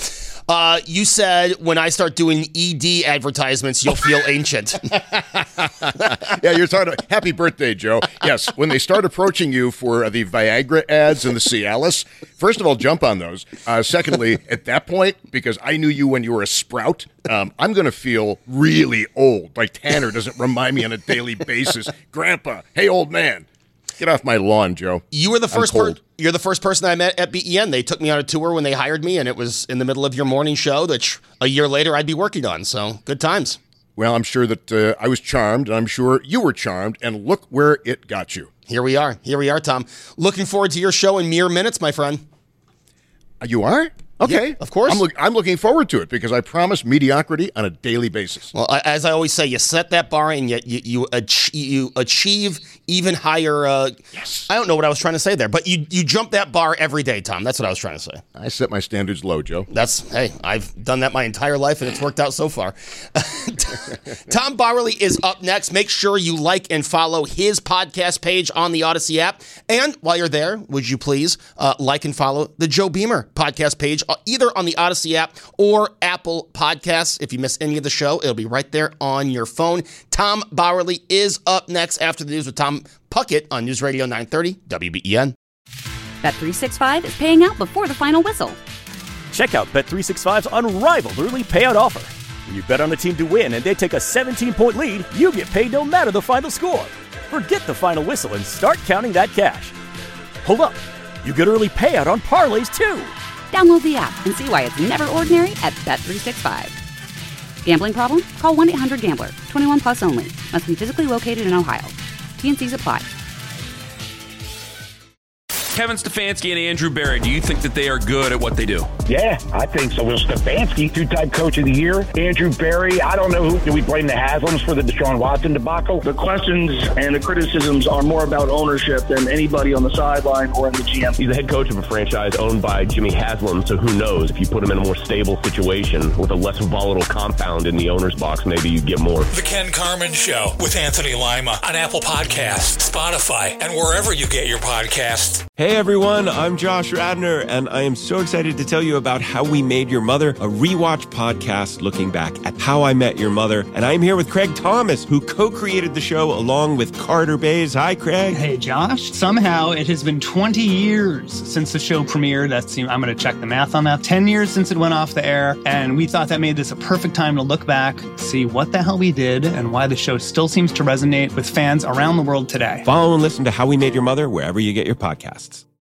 Uh, you said when I start doing E D advertisements, you'll feel ancient. Yeah, you're talking about, happy birthday, Joe. Yes, when they start approaching you for uh, the Viagra ads and the Cialis, first of all, jump on those. Uh, secondly, at that point, because I knew you when you were a sprout, um, I'm going to feel really old. Like Tanner doesn't remind me on a daily basis. Grandpa, hey, old man. Get off my lawn, Joe. You were the first. Per- you're the first person I met at B E N. They took me on a tour when they hired me, and it was in the middle of your morning show, which a year later I'd be working on. So good times. Well, I'm sure that uh, I was charmed, and I'm sure you were charmed, and look where it got you. Here we are. Here we are, Tom. Looking forward to your show in mere minutes, my friend. You are? Okay. Yeah, of course. I'm, look, I'm looking forward to it because I promise mediocrity on a daily basis. Well, I, as I always say, you set that bar and yet you you, ach- you achieve even higher. Uh, yes. I don't know what I was trying to say there, but you you jump that bar every day, Tom. That's what I was trying to say. I set my standards low, Joe. That's, hey, I've done that my entire life and it's worked out so far. Tom Bauerle is up next. Make sure you like and follow his podcast page on the Odyssey app. And while you're there, would you please uh, like and follow the Joe Beamer podcast page, either on the Odyssey app or Apple Podcasts. If you miss any of the show, it'll be right there on your phone. Tom Bauerle is up next after the news with Tom Puckett on News Radio nine thirty W B E N. Bet three sixty-five is paying out before the final whistle. Check out Bet three sixty-five's unrivaled early payout offer. When you bet on a team to win and they take a seventeen-point lead, you get paid no matter the final score. Forget the final whistle and start counting that cash. Hold up. You get early payout on parlays, too. Download the app and see why it's never ordinary at Bet three sixty-five. Gambling problem? Call one eight hundred gambler. twenty-one plus only. Must be physically located in Ohio. T N Cs apply. Kevin Stefanski and Andrew Berry, do you think that they are good at what they do? Yeah, I think so. Well, Stefanski, two-time coach of the year. Andrew Berry, I don't know who. Do we blame the Haslams for the Deshaun Watson debacle? The questions and the criticisms are more about ownership than anybody on the sideline or in the G M. He's the head coach of a franchise owned by Jimmy Haslam, so who knows? If you put him in a more stable situation with a less volatile compound in the owner's box, maybe you get more. The Ken Carman Show with Anthony Lima on Apple Podcasts, Spotify, and wherever you get your podcasts. Hey everyone, I'm Josh Radner, and I am so excited to tell you about How We Made Your Mother, a rewatch podcast looking back at How I Met Your Mother. And I'm here with Craig Thomas, who co-created the show along with Carter Bays. Hi, Craig. Hey, Josh. Somehow it has been twenty years since the show premiered. That's, I'm going to check the math on that. ten years since it went off the air, and we thought that made this a perfect time to look back, see what the hell we did, and why the show still seems to resonate with fans around the world today. Follow and listen to How We Made Your Mother wherever you get your podcasts.